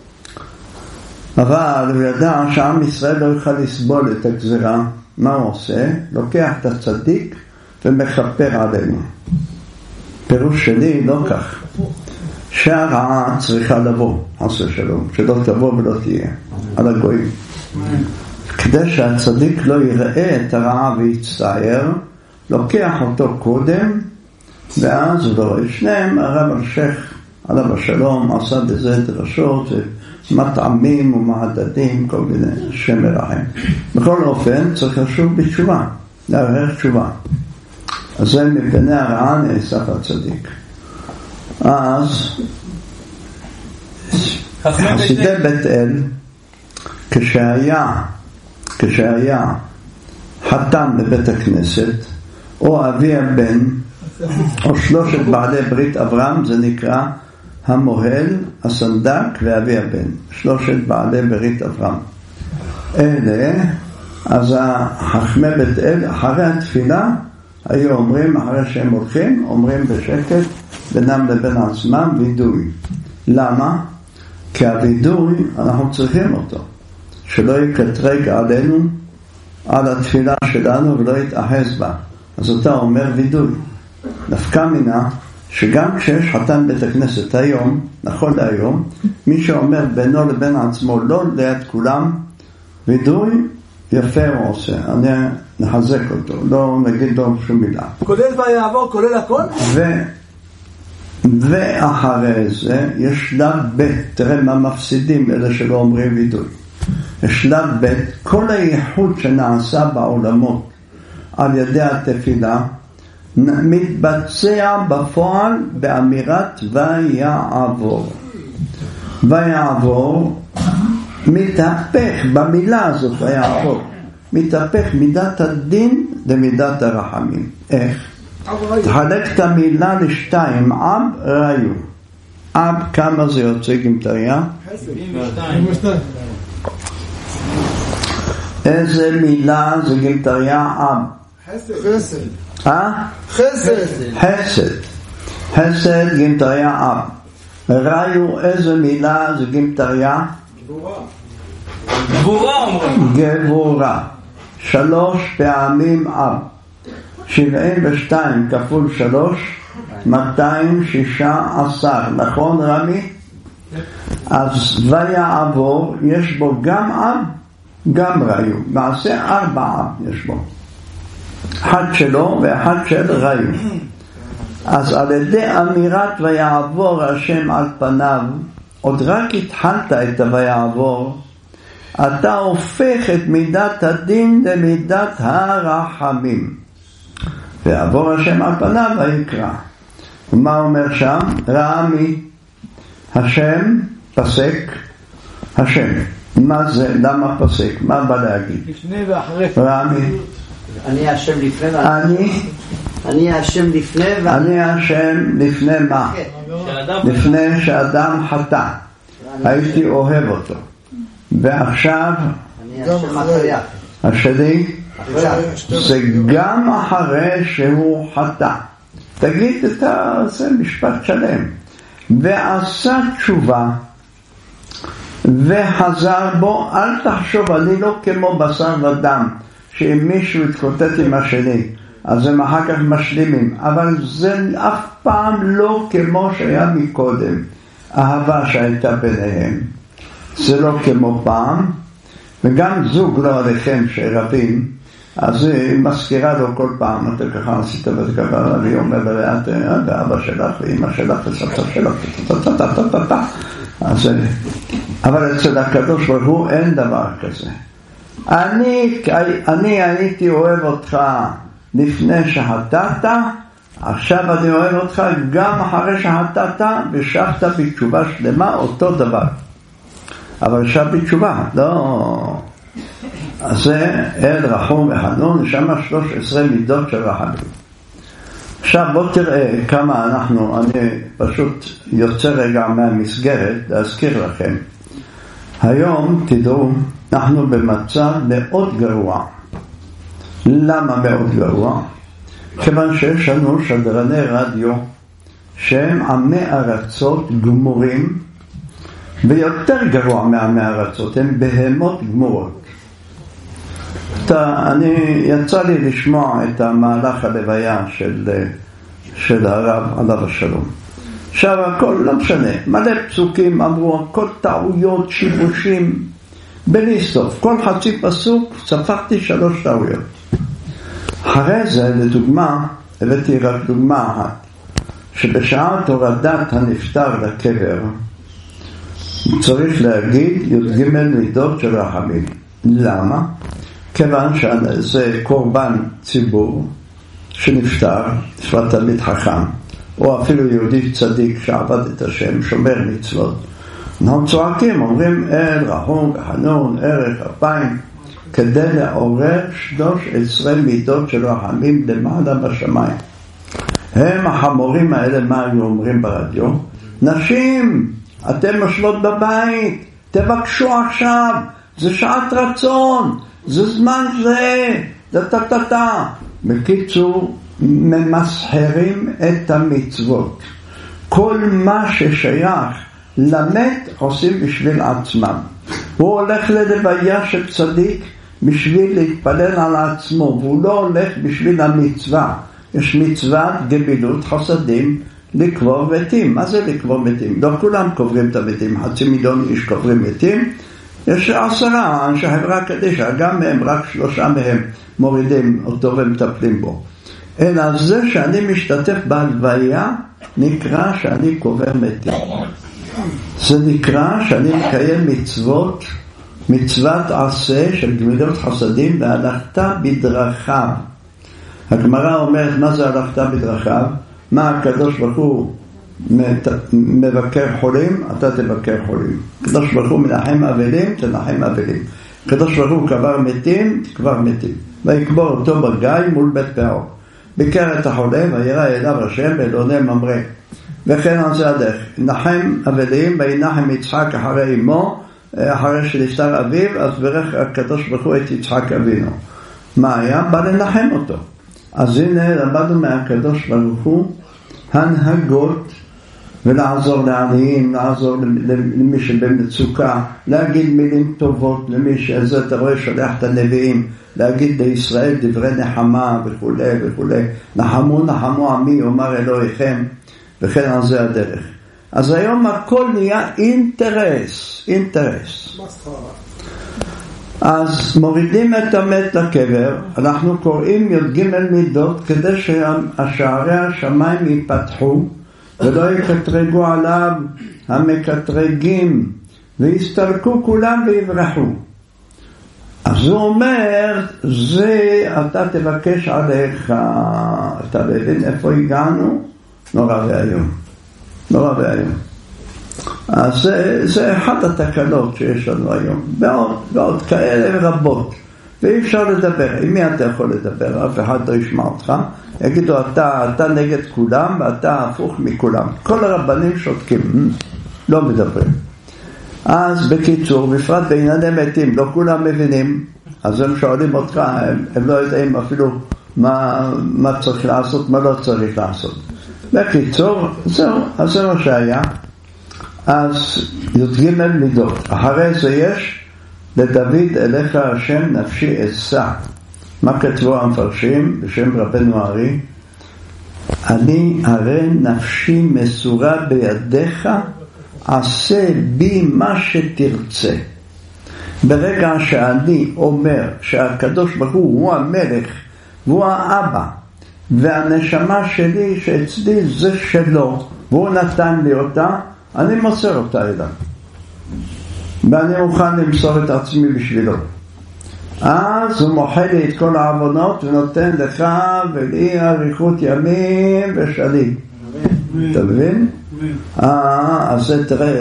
[SPEAKER 1] אבל הוא ידע שעם ישראל לא יוכל לסבול את הגזירה. מה הוא עושה? לוקח את הצדיק ומכפר עלינו. פירוש שלי לא כך, שהרעה צריכה לבוא, עשה שלום, שלא תבוא ולא תהיה על הגויים, כדי שהצדיק לא יראה את הרעה ויצטער, לוקח אותו קודם, ואז הוא לא רואה. שניהם, הרב השייך עליו השלום עשה בזה דרשות מטעמים ומעדדים, כל מיני שם מרחם. בכל אופן צריך לשוב בתשובה, לערער תשובה. אז זה מפני הרעה נאסף הצדיק. אז חסידי בית אל, כשהיה חתן בבית הכנסת, או אבי הבן, או 3 בעלי ברית אברהם, זה נקרא המוהל, הסנדק ואבי הבן, 3 בעלי ברית אברהם. אלה, אז חכמי בית אל, אחרי התפילה, היו אומרים, אחרי שהם הולכים, אומרים בשקט, בינם לבין עצמם, וידוי. למה? כי הוידוי, אנחנו צריכים אותו. שלא יקטרג עלינו, על התפילה שלנו, ולא יתאחז בה. אז אתה אומר וידוי. נפקא מינה, שגם כשיש חתן בית הכנסת היום, נכון להיום, מי שאומר בינו לבין עצמו, לא ליד כולם, וידוי, יפה הוא עושה. אני נחזק אותו, לא נגיד לו שום מילה.
[SPEAKER 3] כולל ויעבור, כולל הכל?
[SPEAKER 1] ואחרי זה יש שלב ב', תראה מה מפסידים אלה שלא אומרים וידוי. יש שלב ב', כל הייחוד שנעשה בעולמות על ידי התפילה, מתבצע בפועל באמירת ויעבור. ויעבור מתהפך במילה הזאת, ויעבור מתהפך מידת הדין למידת הרחמים. איך? תחלק את המילה לשתיים, אב ראיו. אב, כמה זה יוצא גמטריה?
[SPEAKER 3] 22.
[SPEAKER 1] איזה מילה זה גמטריה אב?
[SPEAKER 3] חסד.
[SPEAKER 1] חסד. חסד גמטריה אב. ראיו, איזה מילה זה גמטריה? גבורה. 3 פעמים אב. 72 כפול 3, 216, נכון רמי? אז ויעבור, יש בו גם אב, גם ראיו. מעשה 4 אב יש בו. 1 שלו ואחד של ראיו. אז על ידי אמירת ויעבור השם על פניו, עוד רק התחלת את ויעבור, אתה הופך את מידת הדין למידת הרחמים. ויעבור השם על פניו ויקרא. ומה אומר שם? רמי, השם פסק, השם. מה זה? למה פסק? מה בא להגיד?
[SPEAKER 3] לפני ואחרי.
[SPEAKER 1] רמי.
[SPEAKER 6] אני השם לפני
[SPEAKER 1] אני השם לפני מה? לפני שאדם חטא. הייתי אוהב אותו. ועכשיו השני זה גם אחרי שהוא חטא. תגיד את זה משפט שלם. ועשה תשובה וחזר בו. אל תחשוב, אני לא כמו בשר ודם שאם מישהו יתקוטט עם השני אז הם אחר כך משלימים, אבל זה אף פעם לא כמו שהיה מקודם. אהבה שהייתה ביניהם זה לא כמו פעם. וגם זוג לא עליכם שרבים, אז היא מזכירה לו כל פעם, אתה ככה עשית וזה ככה, והיא אומר לה, ואבא שלך ואמא שלך וסבתא שלך, אז אבל אצל הקדוש ברוך הוא אין דבר כזה. אני הייתי אוהב אותך לפני שחטאת, עכשיו אני אוהב אותך גם אחרי שחטאת ושבת בתשובה שלמה, אותו דבר. אבל שב בתשובה, לא. אז זה אל רחום וחנון, שם 13 מידות של רחמים. עכשיו בוא תראה כמה אני פשוט יוצא רגע מהמסגרת להזכיר לכם. היום תדעו, אנחנו במצב מאוד גרוע. למה מאוד גרוע? כיוון שיש לנו שדרני רדיו שהם עמי ארצות גמורים, ויותר גרוע מעמי ארצות, הם בהמות גמורות. יצא לי לשמוע את המהלך הלוויה של הרב עליו השלום. עכשיו הכל לא משנה, מלא פסוקים אמרו, הכל טעויות, שיבושים, בלי סוף. כל חצי פסוק ספרתי 3 טעויות. אחרי זה, לדוגמה, הבאתי רק דוגמה אחת, שבשעת הורדת הנפטר לקבר, צריך להגיד י"ג מידות של רחמים. למה? כיוון שזה קורבן ציבור שנפטר, שפת תלמיד חכם, או אפילו יהודי צדיק שעבד את השם, שומר מצוות. אנחנו צועקים, אומרים אל רחום וחנון, ערך אפיים, כדי לעורר 13 מידות של רחמים למעלה בשמיים. הם החמורים האלה, מה היו אומרים ברדיו? נשים, אתם משלות בבית, תבקשו עכשיו, זה שעת רצון, זה זמן זה, בקיצור, ממסחרים את המצוות. כל מה ששייך למת עושים בשביל עצמם. הוא הולך ללוויה של צדיק בשביל להתפלל על עצמו, והוא לא הולך בשביל המצווה. יש מצוות גמילות חסדים לקבור מתים. מה זה לקבור מתים? לא כולם קוברים את המתים, 500,000 איש קוברים מתים. יש 10 אנשי חברה קדישא, גם מהם, רק 3 מהם מורידים אותו ומטפלים בו. אלא זה שאני משתתף בהלוויה נקרא שאני קובר מתים. זה נקרא שאני מקיים מצוות, מצוות עשה של גמילות חסדים והלכת בדרכיו. הגמרא אומרת, מה זה הלכת בדרכיו? מה הקדוש ברוך הוא מבקר חולים, אתה תבקר חולים. הקדוש ברוך הוא מנחם אבלים, תנחם אבלים. הקדוש ברוך הוא קבר מתים, תקבר מתים. ויקבור אותו בגיא מול בית פרעה. ביקר את החולה וירא אליו השם באלוני ממרא. וכן על זה הדרך. נחם אבלים וינחם יצחק אחרי אמו, אחרי שנפטר אביו, אז ברך הקדוש ברוך הוא את יצחק אבינו. מה היה? בא לנחם אותו. אז הנה למדנו מהקדוש ברוך הוא הנהגות, ולעזור לעניים, לעזור למי שבמצוקה, להגיד מילים טובות למי שזה, אתה רואה, שולח את הנביאים, להגיד לישראל דברי נחמה וכו' וכו'. נחמו נחמו עמי אומר אלוהיכם, וכן על זה הדרך. אז היום הכל נהיה אינטרס. אז מורידים את המת לקבר, אנחנו קוראים י"ג מידות כדי שהשערי השמיים ייפתחו ולא יקטרגו עליו המקטרגים ויסתלקו כולם ויברחו. אז הוא אומר, זה אתה תבקש עליך. אתה מבין איפה הגענו? נורא ואיום. אז זה אחת התקלות שיש לנו היום, ועוד כאלה רבות, ואי אפשר לדבר. עם מי אתה יכול לדבר? אף אחד לא ישמע אותך. יגידו, אתה נגד כולם ואתה הפוך מכולם. כל הרבנים שותקים, לא מדברים. אז בקיצור, בפרט בענייני מתים, לא כולם מבינים, אז הם שואלים אותך, הם לא יודעים אפילו מה צריך לעשות, מה לא צריך לעשות. בקיצור, זהו, אז זה מה שהיה. אז י"ג מידות. אחרי זה יש לדוד אליך השם נפשי אשא. מה כתבו המפרשים בשם רבנו הארי? אני הרי נפשי מסורה בידיך, עשה בי מה שתרצה. ברגע שאני אומר שהקדוש ברוך הוא המלך והוא האבא, והנשמה שלי שאצלי זה שלו והוא נתן לי אותה, אני מוסר אותה אליו. ואני מוכן למסור את עצמי בשבילו. אז הוא מוחל לי את כל העוונות ונותן לך ולי אריכות ימים ושנים. אתה מבין? אז תראה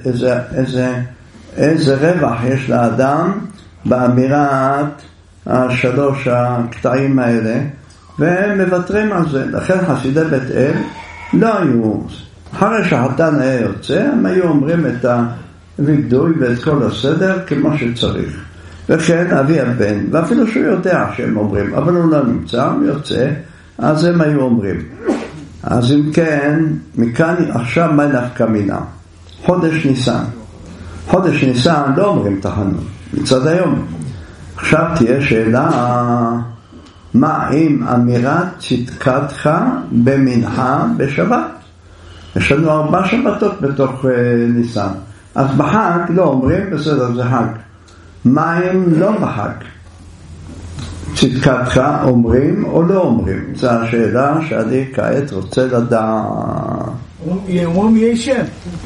[SPEAKER 1] איזה רווח יש לאדם באמירת השלוש הקטעים האלה, והם מוותרים על זה. לכן חסידי בית אל לא היו, אחרי שהחתן היה יוצא, הם היו אומרים את הווידוי ואת כל הסדר כמו שצריך. וכן אבי הבן, ואפילו שהוא יודע שהם אומרים, אבל הוא לא נמצא, הוא יוצא, אז הם היו אומרים. אז אם כן, מכאן עכשיו מה נפקא מינה? חודש ניסן. חודש ניסן לא אומרים תחנון, מצד היום. עכשיו תהיה שאלה, מה עם אמירת צדקתך במנחה בשבת? יש לנו 4 שבתות בתוך ניסן. אז בחג לא אומרים, בסדר, זה חג. מה אם לא בחג? צדקתך אומרים או לא אומרים? זו השאלה שאני כעת רוצה לדעת.
[SPEAKER 3] אומרים יהיה שם.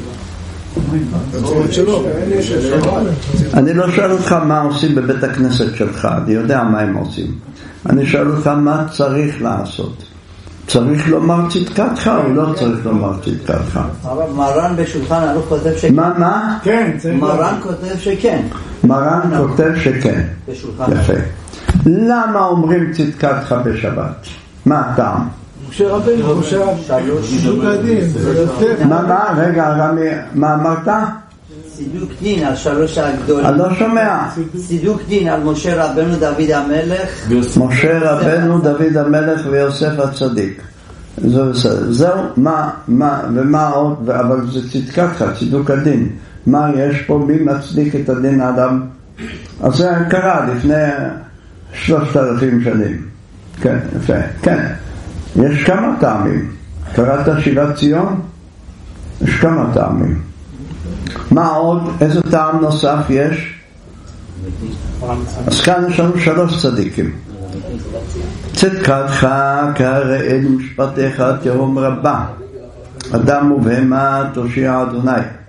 [SPEAKER 1] אני לא שואל אותך מה עושים בבית הכנסת שלך, אני יודע מה הם עושים. אני שואל אותך מה צריך לעשות. צריך לומר צדקתך או לא צריך לומר צדקתך?
[SPEAKER 6] מרן בשולחן ערוך כותב שכן.
[SPEAKER 1] מה?
[SPEAKER 3] כן,
[SPEAKER 6] מרן כותב שכן.
[SPEAKER 1] מרן כותב שכן. יפה. למה אומרים צדקתך בשבת? מה הטעם?
[SPEAKER 3] משה רבנו, צידוק הדין.
[SPEAKER 1] רגע, מה אמרת?
[SPEAKER 6] צידוק דין על 3 הגדולים.
[SPEAKER 1] אני לא שומע.
[SPEAKER 6] צידוק דין על משה רבנו, דוד המלך.
[SPEAKER 1] משה רבנו, דוד המלך ויוסף הצדיק. זהו, ומה עוד? אבל זה צדקתך, צידוק הדין. מה יש פה? מי מצדיק את הדין האדם? אז זה קרה לפני 3,000 שנים. כן, יפה, כן. יש כמה טעמים. קראת שירת ציון? יש כמה טעמים. מה עוד? איזה טעם נוסף יש? אז כאן יש לנו 3 צדיקים. צדקתך כהראל משפטיך תהום רבה, אדם ובהמה תושיע אדוני.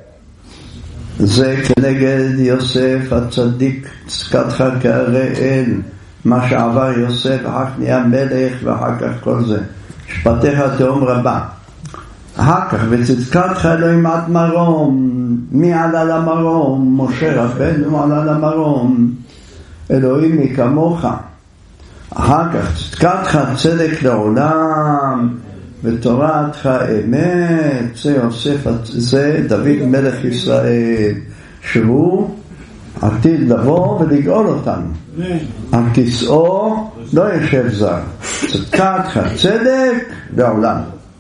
[SPEAKER 1] זה כנגד יוסף הצדיק. צדקתך כהראל, מה שעבר יוסף, אחר כך נהיה מלך ואחר כך כל זה. משפטיך תהום רבה. אחר כך וצדקתך אלוהים עד מרום. מי עלה למרום? משה רבנו עלה למרום. אלוהים מי כמוך. אחר כך צדקתך צדק לעולם ותורתך אמת. זה יוסף, זה דוד מלך ישראל, שהוא עתיד לבוא ולגאול אותנו. על כיסאו לא ישב זר. צדקתך צדק לעולם.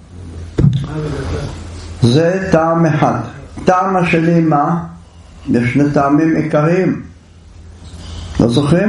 [SPEAKER 1] זה טעם אחד. טעם השני מה? יש 2 טעמים עיקריים. לא זוכרים?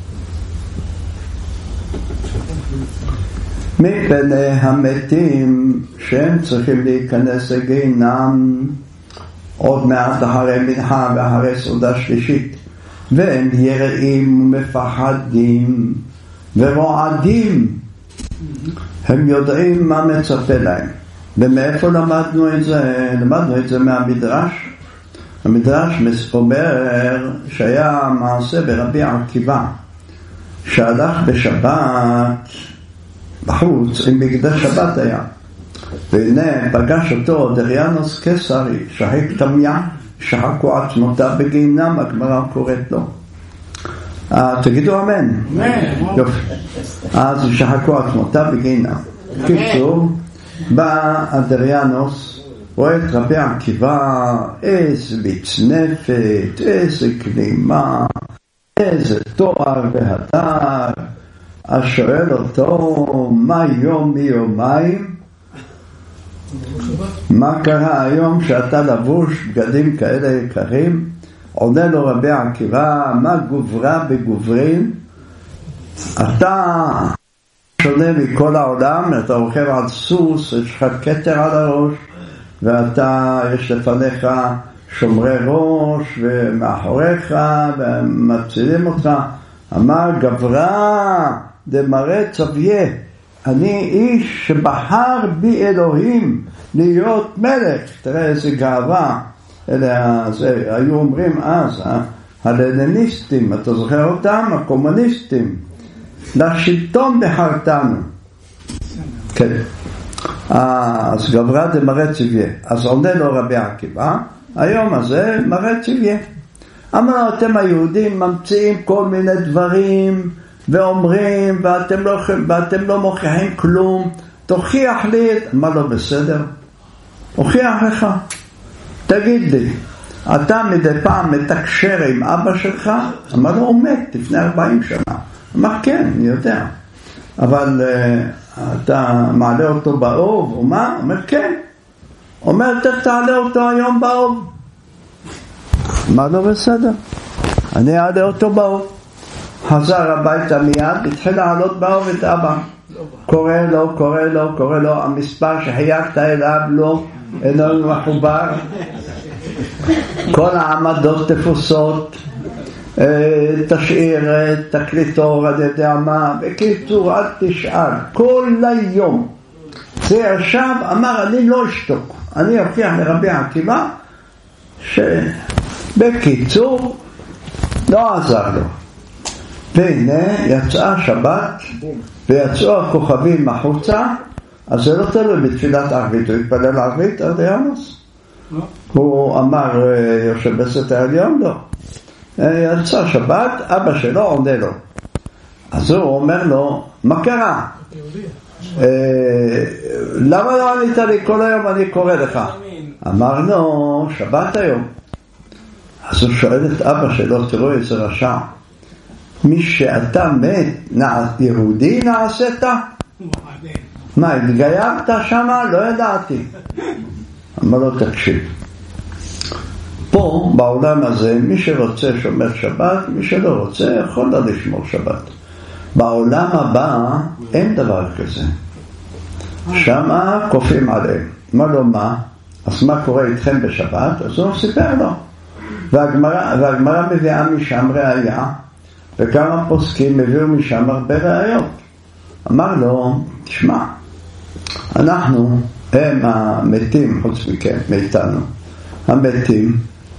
[SPEAKER 1] מפני המתים שהם צריכים להיכנס לגיהינום עוד מעט אחרי מנחה ואחרי סעודה שלישית, והם יראים ומפחדים ורועדים. הם יודעים מה מצפה להם. ומאיפה למדנו את זה? למדנו את זה מהמדרש. המדרש אומר שהיה מעשה ברבי עקיבא שהלך בשבת בחוץ, עם בגדי שבת היה, והנה פגש אותו דריאנוס קיסרי שחק תמיה, שחקו עצמותיו בגיהינום, הגמרא קוראת לו. תגידו אמן. יופי. אז שחקו עצמותיו בגיהינום. קיצור, בא אדריאנוס, רואה את רבי עקיבא, איזה מצנפת, איזה כלימה, איזה תואר והדר. אז שואל אותו, מה יום מיומיים? מה קרה היום שאתה לבוש בגדים כאלה יקרים? עונה לו רבי עקיבא, מה גוברה בגוברין? אתה שונה מכל העולם, אתה רוכב על סוס, יש לך כתר על הראש, ואתה, יש לפניך שומרי ראש, ומאחוריך, ומצילים אותך. אמר גברה דמראה צביה, אני איש שבחר בי אלוהים להיות מלך. תראה איזה גאווה אלה היו אומרים אז, הלניניסטים, אתה זוכר אותם? הקומוניסטים, לשלטון בחרתנו. כן. אז גברא דמראה צביה. אז עונה לו רבי עקיבא, היום הזה מראה צביה. אמר, אתם היהודים ממציאים כל מיני דברים ואומרים, ואתם לא מוכיחים כלום, תוכיח לי. אמר לו, בסדר, הוכיח לך. תגיד לי, אתה מדי פעם מתקשר עם אבא שלך? אמר לו, הוא מת לפני 40 שנה. אמר, כן, אני יודע. אבל אתה מעלה אותו באוב, או מה? אומר, כן. אומר, תעלה אותו היום באוב. אמר לו, בסדר, אני אעלה אותו באוב. חזר הביתה מיד, התחיל לעלות באוב את אבא. קורא לו, המספר שחייגת אליו לא, אינו מחובר. כל העמדות תפוסות, תשאיר תקליטור, אני יודע מה, בקיצור, אל תשאל, כל היום. זה עכשיו אמר, אני לא אשתוק, אני אוכיח לרבי עקיבא, שבקיצור, לא עזר לו. והנה, יצאה שבת, ויצאו הכוכבים החוצה, אז זה לא תלוי בתפילת ערבית, הוא התפלל ערבית, ארדיאנוס? הוא אמר, יושב בסת העליון, לא. יצא שבת, אבא שלו עונה לו. אז הוא אומר לו, מה קרה? למה לא ענית לי כל היום אני קורא לך? אמר לו, שבת היום. אז הוא שואל את אבא שלו, תראו איזה רשע, מי שאתה מת, יהודי נעשית? מה, התגיירת שמה? לא ידעתי. אמר לו, תקשיב, פה בעולם הזה מי שרוצה שומר שבת, מי שלא רוצה יכול לא לשמור שבת. בעולם הבא אין דבר כזה, שמה כופים עליהם. אמר לו, מה? אז מה קורה איתכם בשבת? אז הוא סיפר לו, והגמרא מביאה משם ראיה, וכמה פוסקים הביאו משם הרבה ראיות. אמר לו, תשמע, אנחנו הם המתים, חוץ מכם, מאיתנו, המתים,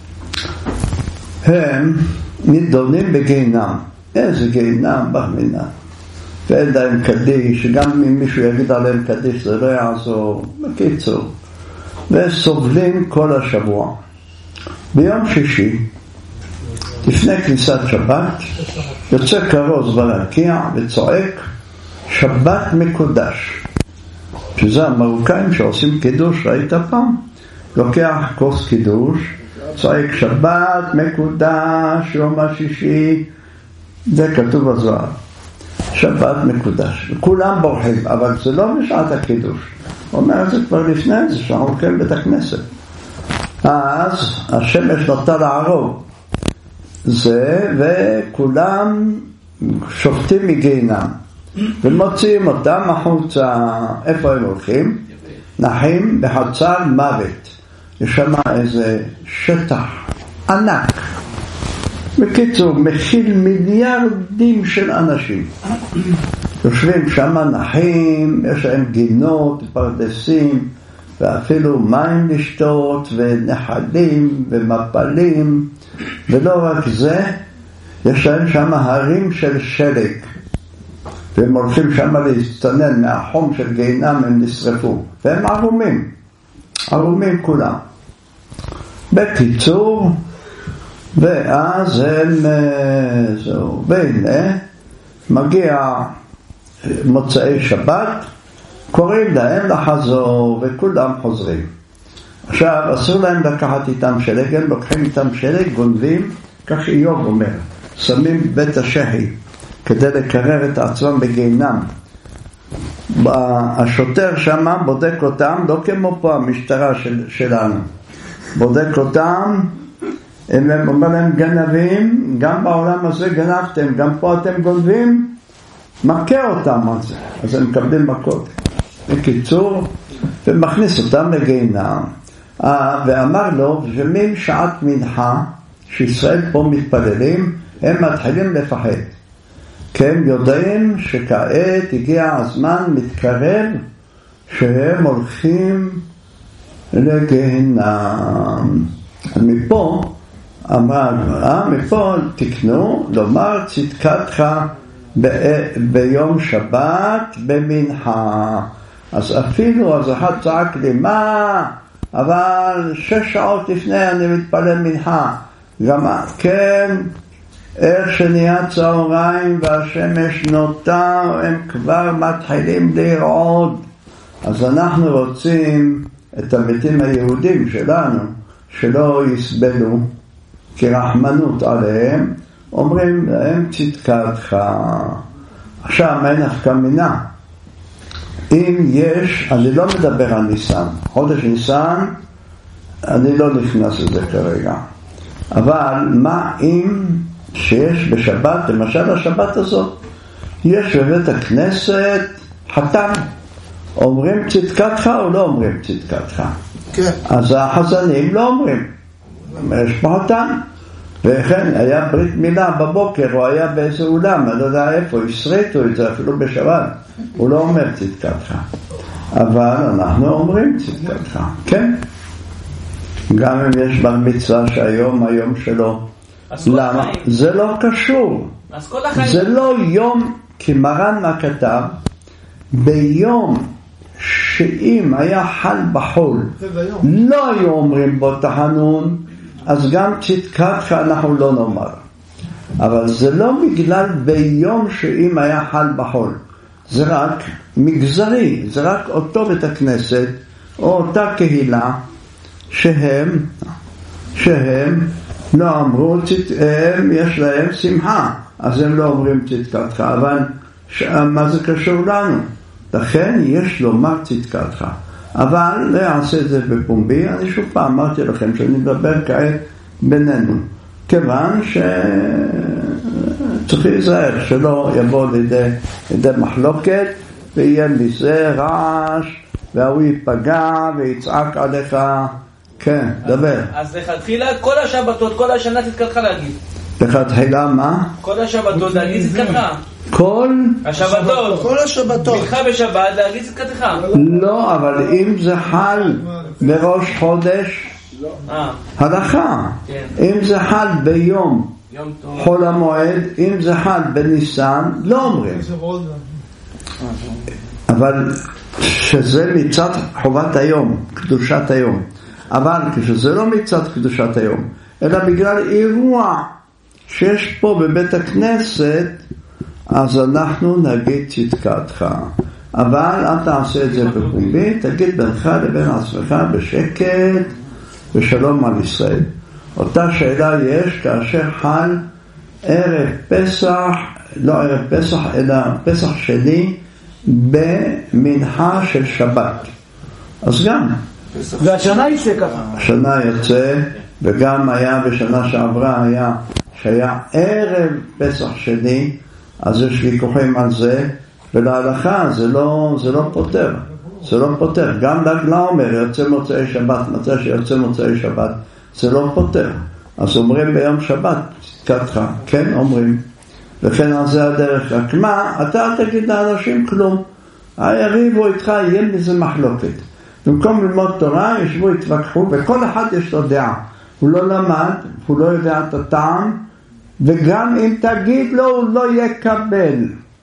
[SPEAKER 1] הם נידונים בגיהנם. איזה גיהנם בחמינה. ואין להם קדיש, גם אם מישהו יגיד עליהם קדיש זה לא יעזור, בקיצור. וסובלים כל השבוע. ביום שישי, לפני כניסת שבת, יוצא כרוז ברקיע וצועק, שבת מקודש. שזה המרוקאים שעושים קידוש, ראית פעם? לוקח כוס קידוש, צועק שבת מקודש, יום השישי, זה כתוב בזוהר, שבת מקודש. כולם בורחים, אבל זה לא בשעת הקידוש. הוא אומר, זה כבר לפני זה, שאנחנו הולכים בית הכנסת. אז השמש נוטה לערוב. זה, וכולם שופטים מגיהנם. ומוציאים אותם החוצה. איפה הם הולכים? נחים בחצר מוות. יש שם איזה שטח ענק. בקיצור, מכיל מיליארדים של אנשים. יושבים שם נחים, יש להם גינות, פרדסים, ואפילו מים לשתות, ונחלים, ומפלים. ולא רק זה, יש להם שם הרים של שלג. והם הולכים שם להסתנן מהחום של גיהנם, הם נשרפו. והם ערומים. ערומים כולם. בקיצור, ואז הם זהו. והנה, מגיע מוצאי שבת, קוראים להם לחזור, וכולם חוזרים. עכשיו, אסור להם לקחת איתם שלג, הם לוקחים איתם שלג, גונבים, כך איוב אומר, שמים בית השחי, כדי לקרר את עצמם בגיהנם. השוטר שם בודק אותם, לא כמו פה המשטרה שלנו, בודק אותם, הם אומר להם גנבים, גם בעולם הזה גנבתם, גם פה אתם גונבים, מכה אותם על זה, אז הם מקבלים מכות. בקיצור, ומכניס אותם לגיהנם. ואמר לו, ומן שעת מנחה, שישראל פה מתפללים, הם מתחילים לפחד. כי הם יודעים שכעת הגיע הזמן מתקרב, שהם הולכים לגיהנם. אז מפה אמרה הגמרא, מפה תקנו לומר צדקתך ביום שבת במנחה. אז אפילו אז אחד צעק לי, מה? אבל 6 שעות לפני אני מתפלל מנחה. גם כן, איך שנהיה צהריים והשמש נותר, הם כבר מתחילים לרעוד. אז אנחנו רוצים את המתים היהודים שלנו, שלא יסבלו, כרחמנות עליהם, אומרים להם צדקתך. עכשיו אין נפקא מינה. אם יש, אני לא מדבר על ניסן, חודש ניסן, אני לא נכנס לזה כרגע. אבל מה אם שיש בשבת, למשל השבת הזאת, יש בבית הכנסת חתן, אומרים צדקתך או לא אומרים צדקתך?
[SPEAKER 7] כן.
[SPEAKER 1] אז החזנים לא אומרים, יש פה חתן. וכן, היה ברית מילה בבוקר, הוא היה באיזה אולם, אני לא יודע איפה, הסריטו את זה אפילו בשבת, הוא לא אומר צדקתך. אבל אנחנו אומרים צדקתך, כן? גם אם יש בר מצווה שהיום, היום שלו. למה? זה לא קשור. זה לא יום, כי מרן מה כתב, ביום שאם היה חל בחול, לא היו אומרים בו תחנון, אז גם צדקתך אנחנו לא נאמר. אבל זה לא בגלל ביום שאם היה חל בחול. זה רק מגזרי, זה רק אותו בית הכנסת, או אותה קהילה, שהם לא אמרו, יש להם שמחה, אז הם לא אומרים צדקתך, אבל מה זה קשור לנו? לכן יש לומר צדקתך. אבל לא יעשה את זה בפומבי. אני שוב פעם אמרתי לכם שאני מדבר כעת בינינו, כיוון שצריך להיזהר שלא יבוא לידי מחלוקת ויהיה מזה רעש והוא ייפגע ויצעק עליך. כן, דבר.
[SPEAKER 2] אז לכתחילה כל השבתות, כל השנה צדקתך להגיד.
[SPEAKER 1] לכתחילה מה?
[SPEAKER 2] כל השבתות להגיד צדקתך.
[SPEAKER 1] כל
[SPEAKER 2] השבתות.
[SPEAKER 7] כל השבתות.
[SPEAKER 2] מנחה בשבת להגיד צדקתך.
[SPEAKER 1] לא, אבל אם זה חל בראש חודש, הלכה. אם זה חל ביום חול המועד, אם זה חל בניסן, לא אומרים. אבל שזה מצד חובת היום, קדושת היום. אבל כשזה לא מצד קדושת היום, אלא בגלל אירוע שיש פה בבית הכנסת, אז אנחנו נגיד צדקתך. אבל אל תעשה את זה בפומבי, תגיד בינך לבין עצמך בשקט ושלום על ישראל. אותה שאלה יש כאשר חל ערב פסח, לא ערב פסח אלא פסח שני במנחה של שבת. אז גם
[SPEAKER 2] והשנה יצא ככה.
[SPEAKER 1] השנה יוצא, וגם היה בשנה שעברה היה שהיה ערב פסח שני, אז יש ויכוחים על זה, ולהלכה זה לא פותר. זה לא פותר. גם ל"ג בעומר יוצא מוצאי שבת, מתי שיוצא מוצאי שבת, זה לא פותר. אז אומרים ביום שבת, צדקתך, כן אומרים. וכן על זה הדרך. רק מה, אתה אל תגיד לאנשים כלום. היריבו איתך, יהיה מזה מחלוקת. במקום ללמוד תורה, ישבו, יתווכחו, וכל אחד יש לו דעה. הוא לא למד, הוא לא יודע את הטעם, וגם אם תגיד לו, הוא לא יקבל.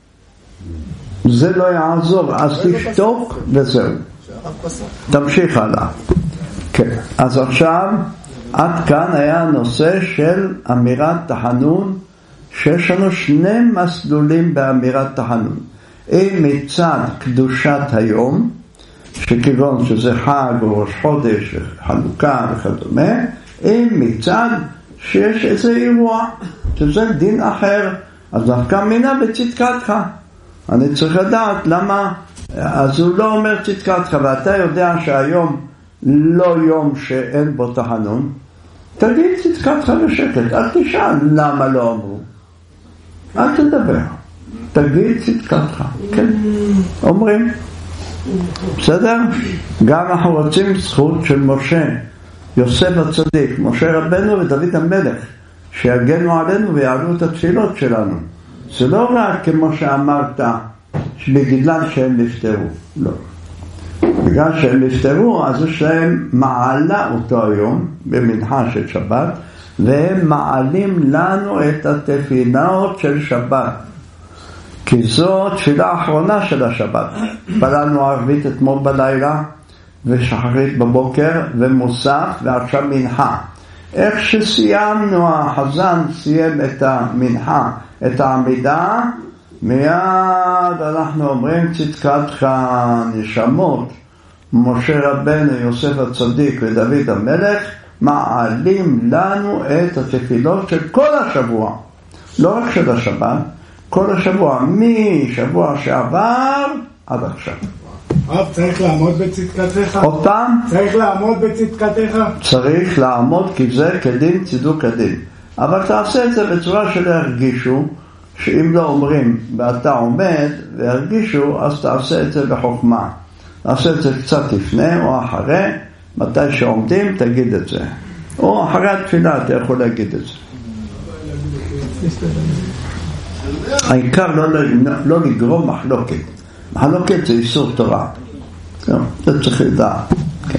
[SPEAKER 1] זה לא יעזור, אז תשתוק וזהו. תמשיך הלאה. כן, אז עכשיו, עד כאן היה הנושא של אמירת תחנון, שיש לנו 2 מסלולים באמירת תחנון. אם מצד קדושת היום, שכיוון שזה חג או ראש חודש, חנוכה וכדומה, אם מצד שיש איזה אירוע, שזה דין אחר, אז נפקא מינה בצדקתך. אני צריך לדעת למה, אז הוא לא אומר צדקתך, ואתה יודע שהיום לא יום שאין בו תחנון, תגיד צדקתך בשקט, אל תשאל למה לא אמרו, אל תדבר, תגיד צדקתך, כן, אומרים. בסדר? גם אנחנו רוצים זכות של משה, יוסף הצדיק, משה רבנו ודוד המלך, שיגנו עלינו ויעלו את התפילות שלנו. זה לא רק כמו שאמרת, שבגלל שהם נפטרו, לא. בגלל שהם נפטרו, אז יש להם מעלה אותו היום, במנחה של שבת, והם מעלים לנו את התפילות של שבת. כי זו תפילה האחרונה של השבת. התפללנו ערבית אתמול בלילה, ושחרית בבוקר, ומוסף, ועכשיו מנחה. איך שסיימנו, החזן סיים את המנחה, את העמידה, מיד אנחנו אומרים צדקתך נשמות, משה רבנו, יוסף הצדיק ודוד המלך, מעלים לנו את התפילות של כל השבוע, לא רק של השבת, כל השבוע, משבוע שעבר עד עכשיו.
[SPEAKER 3] צריך לעמוד בצדקתך?
[SPEAKER 1] עוד פעם?
[SPEAKER 3] צריך לעמוד בצדקתך?
[SPEAKER 1] צריך לעמוד, כי זה כדין צידוק כדין. אבל תעשה את זה בצורה שלא ירגישו, שאם לא אומרים ואתה עומד וירגישו, אז תעשה את זה בחוכמה. תעשה את זה קצת לפני או אחרי, מתי שעומדים תגיד את זה. או אחרי התפילה אתה יכול להגיד את זה. העיקר לא לגרום מחלוקת. מחלוקת זה איסור תורה. זה צריך לדעת.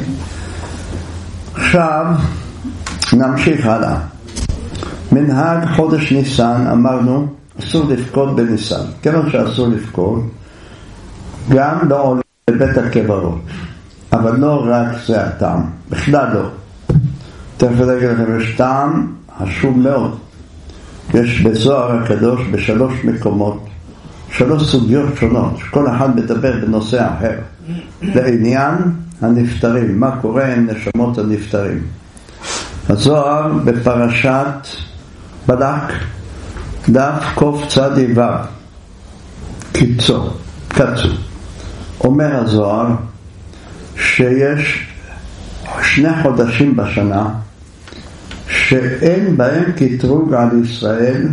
[SPEAKER 1] עכשיו נמשיך הלאה. מנהג חודש ניסן, אמרנו, אסור לפקוד בניסן. כיוון שאסור לפקוד, גם לא עולה לבית הקברות. אבל לא רק זה הטעם. בכלל לא. תכף להגיד לכם, יש טעם חשוב מאוד. יש בזוהר הקדוש בשלוש מקומות, שלוש סוגיות שונות, שכל אחד מדבר בנושא אחר. לעניין הנפטרים, מה קורה עם נשמות הנפטרים. הזוהר בפרשת בלק, דף קוף צדי וו, קצו, אומר הזוהר שיש 2 חודשים בשנה שאין בהם קטרוג על ישראל,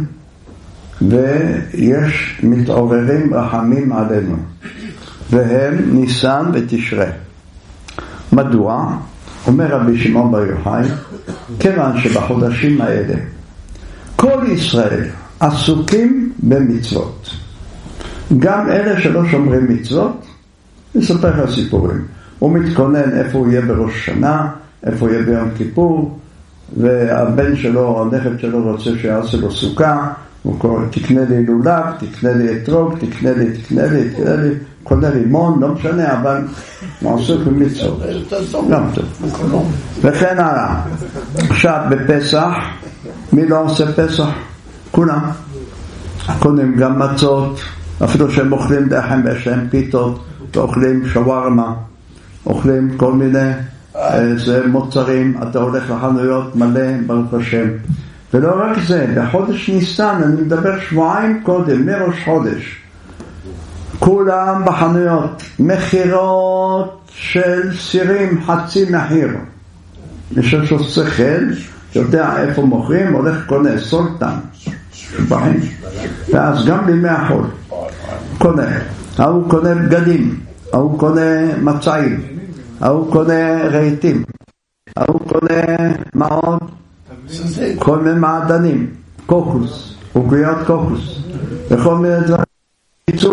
[SPEAKER 1] ויש מתעוררים רחמים עלינו, והם ניסן ותשרה. מדוע? אומר רבי שמעון בר יוחאי, כיוון שבחודשים האלה כל ישראל עסוקים במצוות, גם אלה שלא שומרים מצוות. נספר לך סיפורים. הוא מתכונן איפה הוא יהיה בראש שנה, איפה הוא יהיה ביום כיפור, והבן שלו, הנכד שלו רוצה שיעשה לו סוכה, הוא קורא, תקנה לי לולב, תקנה לי אתרוג, תקנה לי, קונה לימון, לא משנה, אבל הוא עושה במצוות. גם טוב. וכן הלאה. עכשיו בפסח, מי לא עושה פסח? כולם. קונים גם מצות, אפילו שהם אוכלים לחם ויש להם פיתות, ואוכלים שווארמה, אוכלים כל מיני מוצרים, אתה הולך לחנויות מלא ברוך השם. ולא רק זה, בחודש ניסן, אני מדבר שבועיים קודם, מראש חודש, כולם בחנויות, מחירות של סירים חצי מחיר. מי שעושה חל, יודע איפה מוכרים, הולך קונה סולטן, שבעים, ואז גם בימי החול, קונה. ההוא קונה בגדים, ההוא קונה מצעים, ההוא קונה רהיטים, ההוא קונה מעוד, כל מיני מעדנים, קוקוס, עוגיות קוקוס, וכל מיני דברים. קיצור,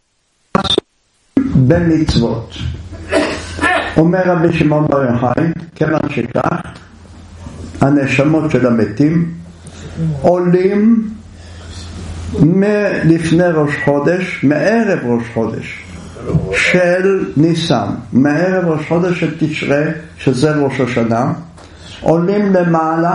[SPEAKER 1] במצוות. אומר רבי שמעון בר יוחאי, כיוון שכך, הנשמות של המתים עולים מלפני ראש חודש, מערב ראש חודש של ניסן, מערב ראש חודש של תשרה, שזה ראש השנה, עולים למעלה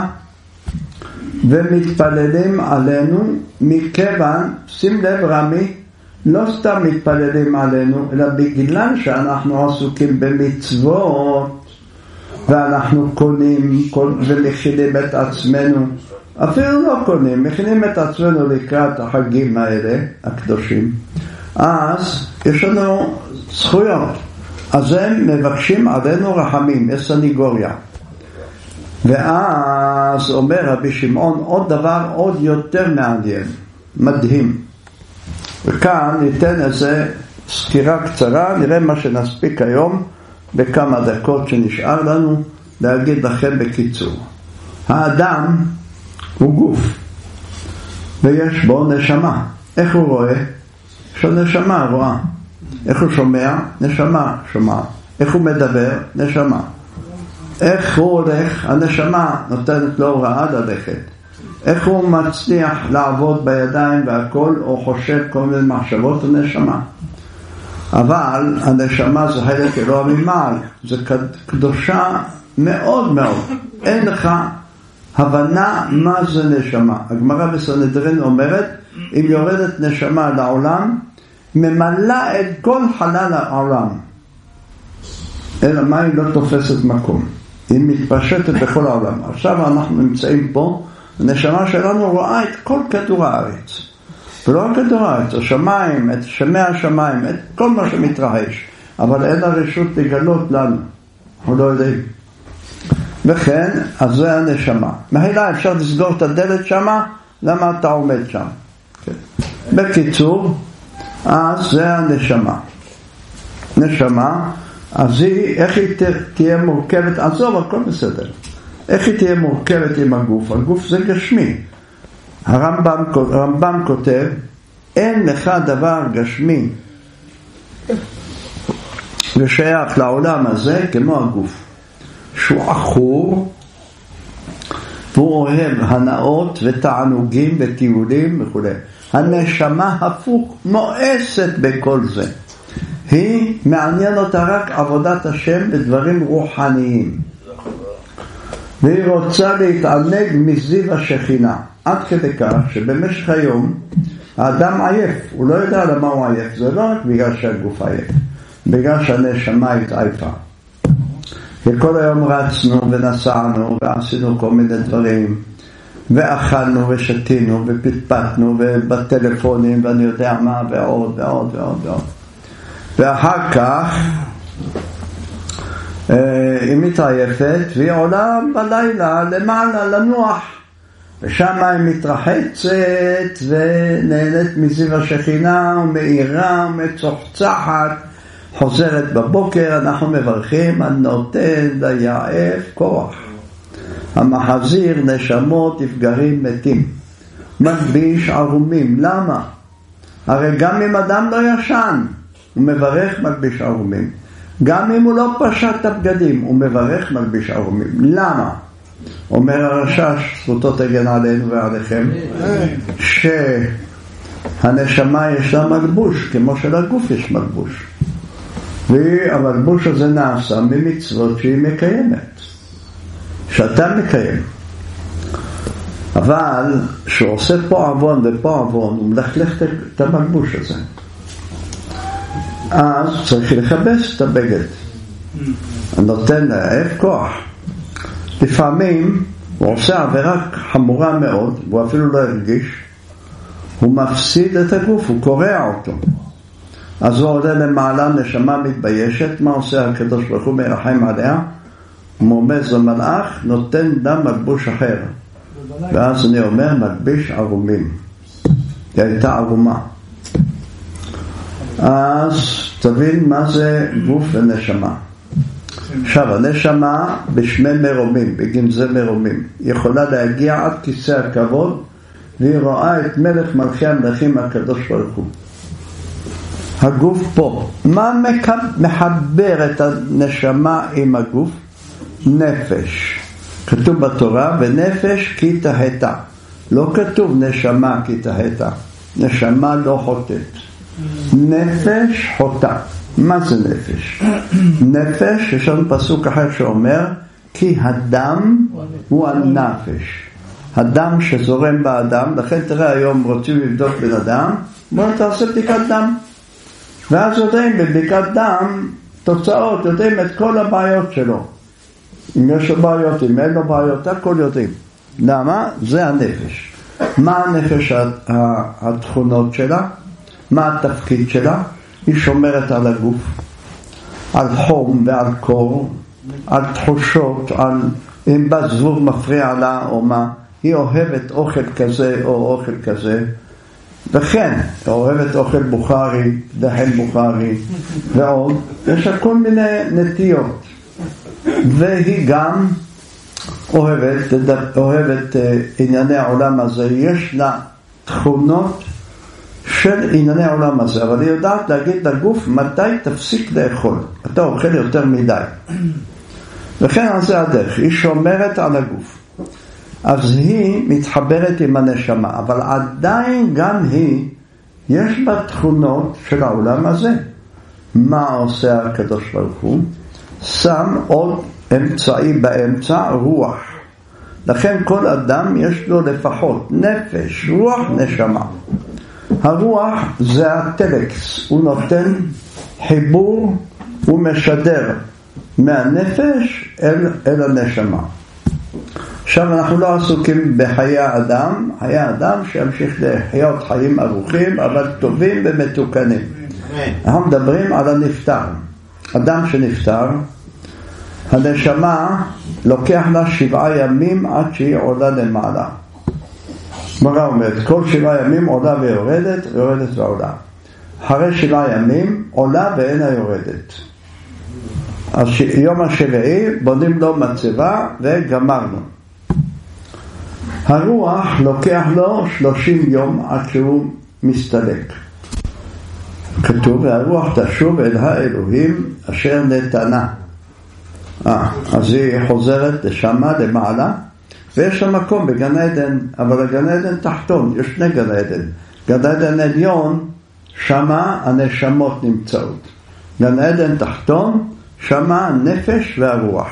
[SPEAKER 1] ומתפללים עלינו, מכיוון, שים לב רמי, לא סתם מתפללים עלינו, אלא בגלל שאנחנו עסוקים במצוות, ואנחנו קונים ומכינים את עצמנו, אפילו לא קונים, מכינים את עצמנו לקראת החגים האלה, הקדושים, אז יש לנו זכויות, אז הם מבקשים עלינו רחמים, יש סניגוריה. ואז אומר רבי שמעון עוד דבר עוד יותר מעניין, מדהים. וכאן ניתן איזה סקירה קצרה, נראה מה שנספיק היום בכמה דקות שנשאר לנו להגיד לכם בקיצור. האדם הוא גוף ויש בו נשמה. איך הוא רואה? יש לו נשמה רואה. איך הוא שומע? נשמה שומע. איך הוא מדבר? נשמה. איך הוא הולך? הנשמה נותנת לו הוראה ללכת. איך הוא מצליח לעבוד בידיים והכל, או חושב כל מיני מחשבות? הנשמה. אבל הנשמה זה חלק אלוה ממעל, זה קדושה מאוד מאוד. אין לך הבנה מה זה נשמה. הגמרא בסנהדרין אומרת, אם יורדת נשמה לעולם, ממלא את כל חלל העולם. אלא מה היא לא תופסת מקום. היא מתפשטת בכל העולם. עכשיו אנחנו נמצאים פה, הנשמה שלנו רואה את כל כדור הארץ. ולא רק כדור הארץ, השמיים, את שמי השמיים, את כל מה שמתרחש. אבל אין הרשות לגלות לנו. אנחנו לא יודעים. וכן, אז זה הנשמה. מהילה אפשר לסגור את הדלת שמה, למה אתה עומד שם? כן. בקיצור, אז זה הנשמה. נשמה, אז איך היא תהיה מורכבת? עזוב, הכל בסדר. איך היא תהיה מורכבת עם הגוף? הגוף זה גשמי. הרמב"ם כותב, אין לך דבר גשמי ושייך לעולם הזה כמו הגוף. שהוא אחור, והוא אוהב הנאות ותענוגים וטיולים וכו'. הנשמה הפוך מואסת בכל זה. היא מעניין אותה רק עבודת השם בדברים רוחניים. והיא רוצה להתענג מזיו השכינה. עד כדי כך שבמשך היום האדם עייף. הוא לא יודע למה הוא עייף. זה לא רק בגלל שהגוף עייף. בגלל שהנשמה התעייפה. וכל היום רצנו ונסענו ועשינו כל מיני דברים. ואכלנו ושתינו ופטפטנו ובטלפונים ואני יודע מה ועוד ועוד ועוד ועוד. ואחר כך היא מתעייפת והיא עולה בלילה למעלה לנוח. ושם היא מתרחצת ונהנית מזיו השכינה ומאירה ומצוחצחת. חוזרת בבוקר, אנחנו מברכים, הנותן ליעף כוח. המחזיר נשמות נפגרים מתים. מלביש ערומים. למה? הרי גם אם אדם לא ישן, הוא מברך מלביש ערומים. גם אם הוא לא פשט את הבגדים, הוא מברך מלביש ערומים. למה? אומר הרשש, זכותו תגן עלינו ועליכם, שהנשמה יש לה מלבוש, כמו שלגוף יש מלבוש. והמלבוש הזה נעשה ממצוות שהיא מקיימת. שאתה מקיים. אבל שהוא עושה פה עוון ופה עוון, הוא מלכלך את המלבוש הזה. אז צריך לכבס את הבגד. נותן להעף כוח. לפעמים הוא עושה עבירה חמורה מאוד, הוא אפילו לא הרגיש, הוא מפסיד את הגוף, הוא קורע אותו. אז הוא עולה למעלה, נשמה מתביישת. מה עושה הקדוש ברוך הוא? מרחם עליה, מומז המלאך, נותן דם מלבוש אחר. ואז אני אומר מלביש ערומים. היא הייתה ערומה. אז תבין מה זה גוף ונשמה. עכשיו הנשמה בשמי מרומים, בגנזי מרומים, היא יכולה להגיע עד כיסא הכבוד, והיא רואה את מלך מלכי המלכים הקדוש ברוך הוא. הגוף פה, מה מחבר את הנשמה עם הגוף? נפש. כתוב בתורה, ונפש כי תהתה. לא כתוב נשמה כי תהתה. נשמה לא חוטאת. נפש חוטא. מה זה נפש? נפש, יש לנו פסוק אחר שאומר, כי הדם הוא הנפש. הדם שזורם באדם, לכן תראה היום רוצים לבדוק בן אדם, בואו תעשה בדיקת דם. ואז יודעים בבדיקת דם, תוצאות, יודעים את כל הבעיות שלו. אם יש לו בעיות, אם אין לו בעיות, הכל יודעים. למה? זה הנפש. מה הנפש התכונות שלה? מה התפקיד שלה? היא שומרת על הגוף, על חום ועל קור, על תחושות, על אם בזבוב מפריע לה או מה. היא אוהבת אוכל כזה או אוכל כזה. וכן, אוהבת אוכל בוכרי, דהן בוכרי ועוד. יש לה כל מיני נטיות. והיא גם אוהבת ענייני העולם הזה. יש לה תכונות של ענייני העולם הזה, אבל היא יודעת להגיד לגוף מתי תפסיק לאכול, אתה אוכל יותר מדי. וכן על זה הדרך, היא שומרת על הגוף. אז היא מתחברת עם הנשמה, אבל עדיין גם היא, יש בה תכונות של העולם הזה. מה עושה הקדוש ברוך הוא? שם עוד אמצעי באמצע, רוח. לכן כל אדם יש לו לפחות נפש, רוח, נשמה. הרוח זה הטלקס, הוא נותן חיבור, הוא משדר מהנפש אל הנשמה. עכשיו אנחנו לא עסוקים בחיי האדם, חיי האדם שימשיך לחיות חיים ארוכים אבל טובים ומתוקנים. אנחנו מדברים על הנפטר. אדם שנפטר, הנשמה לוקח לה 7 ימים עד שהיא עולה למעלה. מה אומרת? כל 7 ימים עולה ויורדת, יורדת ועולה. אחרי 7 ימים עולה ואינה יורדת. אז יום השביעי בונים לו מצבה וגמרנו. הרוח לוקח לו 30 יום עד שהוא מסתלק. כתוב, והרוח תשוב אל האלוהים אשר נתנה. אז היא חוזרת לשמה למעלה, ויש לה מקום בגן עדן, אבל הגן עדן תחתון, יש 2 גן עדן. גן עדן עליון, שמה הנשמות נמצאות. גן עדן תחתון, שמה הנפש והרוח.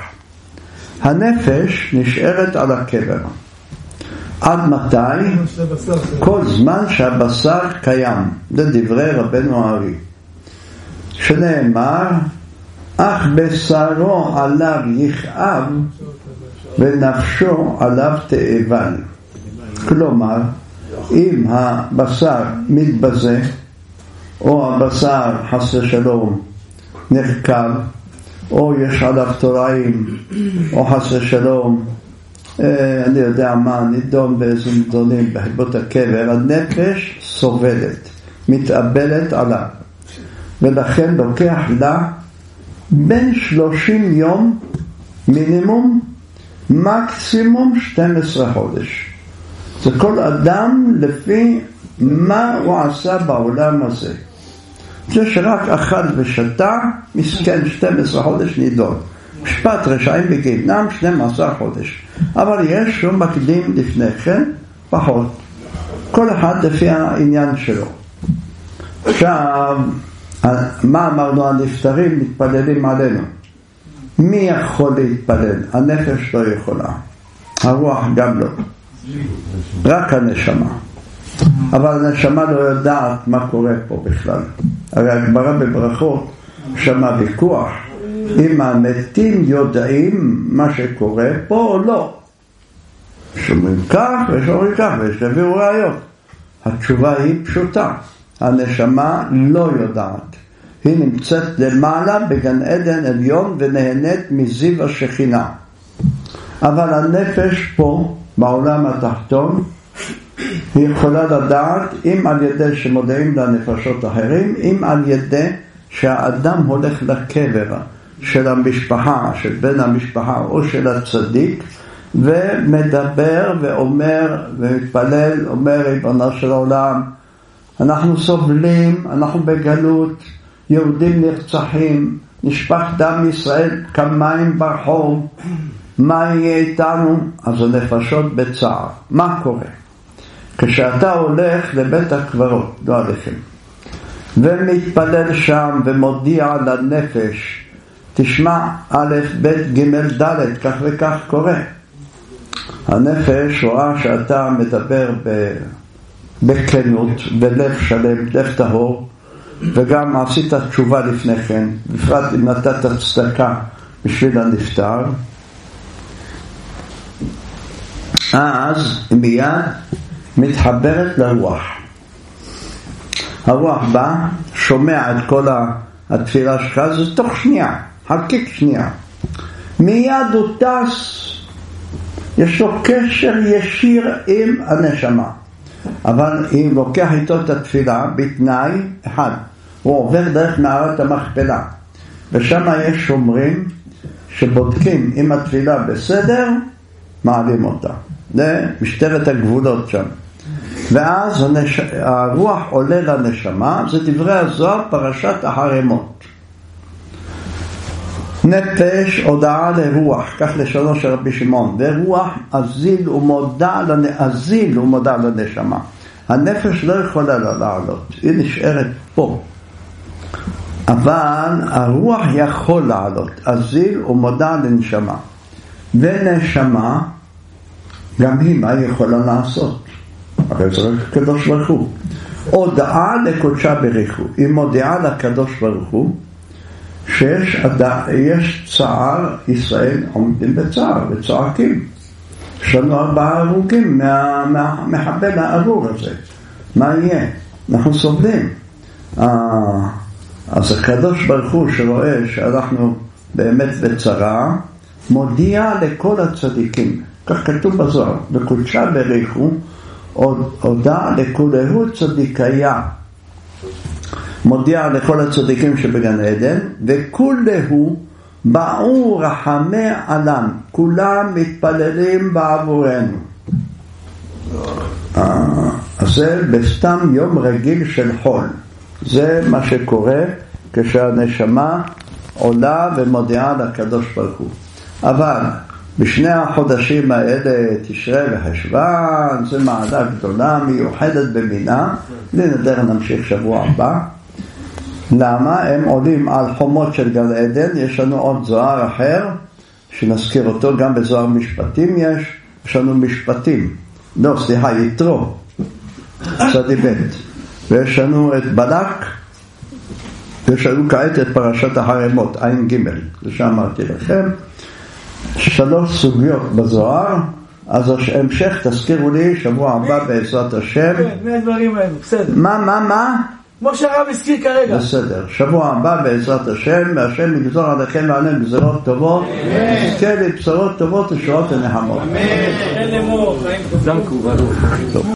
[SPEAKER 1] הנפש נשארת על הקבר. עד מתי? כל זמן שהבשר קיים. זה דברי רבנו הארי. שנאמר, אך בשרו עליו יכאב ונפשו עליו תאבל. כלומר, אם הבשר מתבזה, או הבשר חס ושלום נחקב, או יש עליו תוראים, או חס ושלום, אני יודע מה, נידון באיזה נידונים בחיבות הקבר, הנפש סובלת, מתאבלת עליו. ולכן לוקח לה בין 30 יום מינימום, מקסימום 12 חודש. זה כל אדם לפי מה הוא עשה בעולם הזה. זה שרק אכל ושתה, מסכן 12 חודש נידון. משפט רשעים בגיהנום 12 חודש. אבל יש שהוא מקדים לפני כן פחות. כל אחד לפי העניין שלו. עכשיו, מה אמרנו? הנפטרים מתפללים עלינו. מי יכול להתפלל? הנפש לא יכולה. הרוח גם לא. רק הנשמה. אבל הנשמה לא יודעת מה קורה פה בכלל. הרי הגמרא בברכות שמה ויכוח. אם המתים יודעים מה שקורה פה או לא. שאומרים כך ושאומרים כך ושתביאו ראיות. התשובה היא פשוטה. הנשמה לא יודעת. היא נמצאת למעלה בגן עדן עליון ונהנית מזיו השכינה. אבל הנפש פה בעולם התחתון היא יכולה לדעת אם על ידי שמודעים לנפשות אחרים, אם על ידי שהאדם הולך לקבר של המשפחה, של בן המשפחה או של הצדיק, ומדבר ואומר ומתפלל, אומר ריבונו של העולם, אנחנו סובלים, אנחנו בגלות, יהודים נרצחים, נשפך דם ישראל כמים ברחוב, מה יהיה איתנו? אז הנפשות בצער. מה קורה? כשאתה הולך לבית הקברות, לא עליכם, ומתפלל שם ומודיע לנפש, תשמע א' ב' ג' ד' כך וכך קורה. הנפש רואה שאתה מדבר בכנות, בלב שלם, לב טהור, וגם עשית תשובה לפני כן, בפרט אם נתת צדקה בשביל הנפטר, אז מיד מתחברת לרוח. הרוח בא, שומע את כל התפילה שלך, זה תוך שנייה, חלקיק שנייה. מיד הוא טס, יש לו קשר ישיר עם הנשמה. אבל אם לוקח איתו את התפילה בתנאי אחד, הוא עובר דרך מערת המכפלה, ושם יש שומרים שבודקים אם התפילה בסדר, מעלים אותה. זה משטרת הגבולות שם. ואז הרוח עולה לנשמה, זה דברי הזוהר, פרשת החרמות. נפש הודעה לרוח, כך לשונו של רבי שמעון, ורוח אזיל ומודע לנשמה. הנפש לא יכולה לעלות, היא נשארת פה. אבל הרוח יכול לעלות, אזיל ומודע לנשמה. ונשמה, גם היא מה היא יכולה לעשות? הרי זה רק הקדוש ברוך הוא. הודעה לקודשה בריחו, היא מודיעה לקדוש ברוך הוא, שיש צער, ישראל עומדים בצער וצועקים. יש לנו 4 הרוגים מהמחבל הארור הזה. מה יהיה? אנחנו סובלים. אז הקדוש ברוך הוא שרואה שאנחנו באמת בצרה, מודיע לכל הצדיקים. כך כתוב בזוהר, בקודשה בריחו, הודע לכולהו צדיקיה. מודיע לכל הצדיקים שבגן עדן, וכולהו באו רחמי עלם, כולם מתפללים בעבורנו. אז זה בסתם יום רגיל של חול. זה מה שקורה כשהנשמה עולה ומודיעה לקדוש ברוך הוא. אבל בשני החודשים האלה, תשרי וחשוון, זה מעלה גדולה מיוחדת במינה. לנדר נמשיך שבוע הבא. למה? הם עולים על חומות של גן עדן. יש לנו עוד זוהר אחר שנזכיר אותו, גם בזוהר משפטים יש לנו משפטים, לא סליחה, יתרו צדי בית, ויש לנו את בלק, ויש לנו כעת את פרשת החרמות עין ג', זה שאמרתי לכם 3 סוגיות בזוהר. אז המשך תזכירו לי שבוע הבא בעזרת השם.
[SPEAKER 2] כן, מהדברים האלו, בסדר.
[SPEAKER 1] מה?
[SPEAKER 2] כמו שהרב הזכיר כרגע.
[SPEAKER 1] בסדר, שבוע הבא בעזרת השם, והשם יגזור עליכם ועליהם גזרות טובות, כן, בשורות טובות ושורות ונחמות.
[SPEAKER 2] אמן. אין לאמור, חיים טובים.
[SPEAKER 4] דנקו ברוך.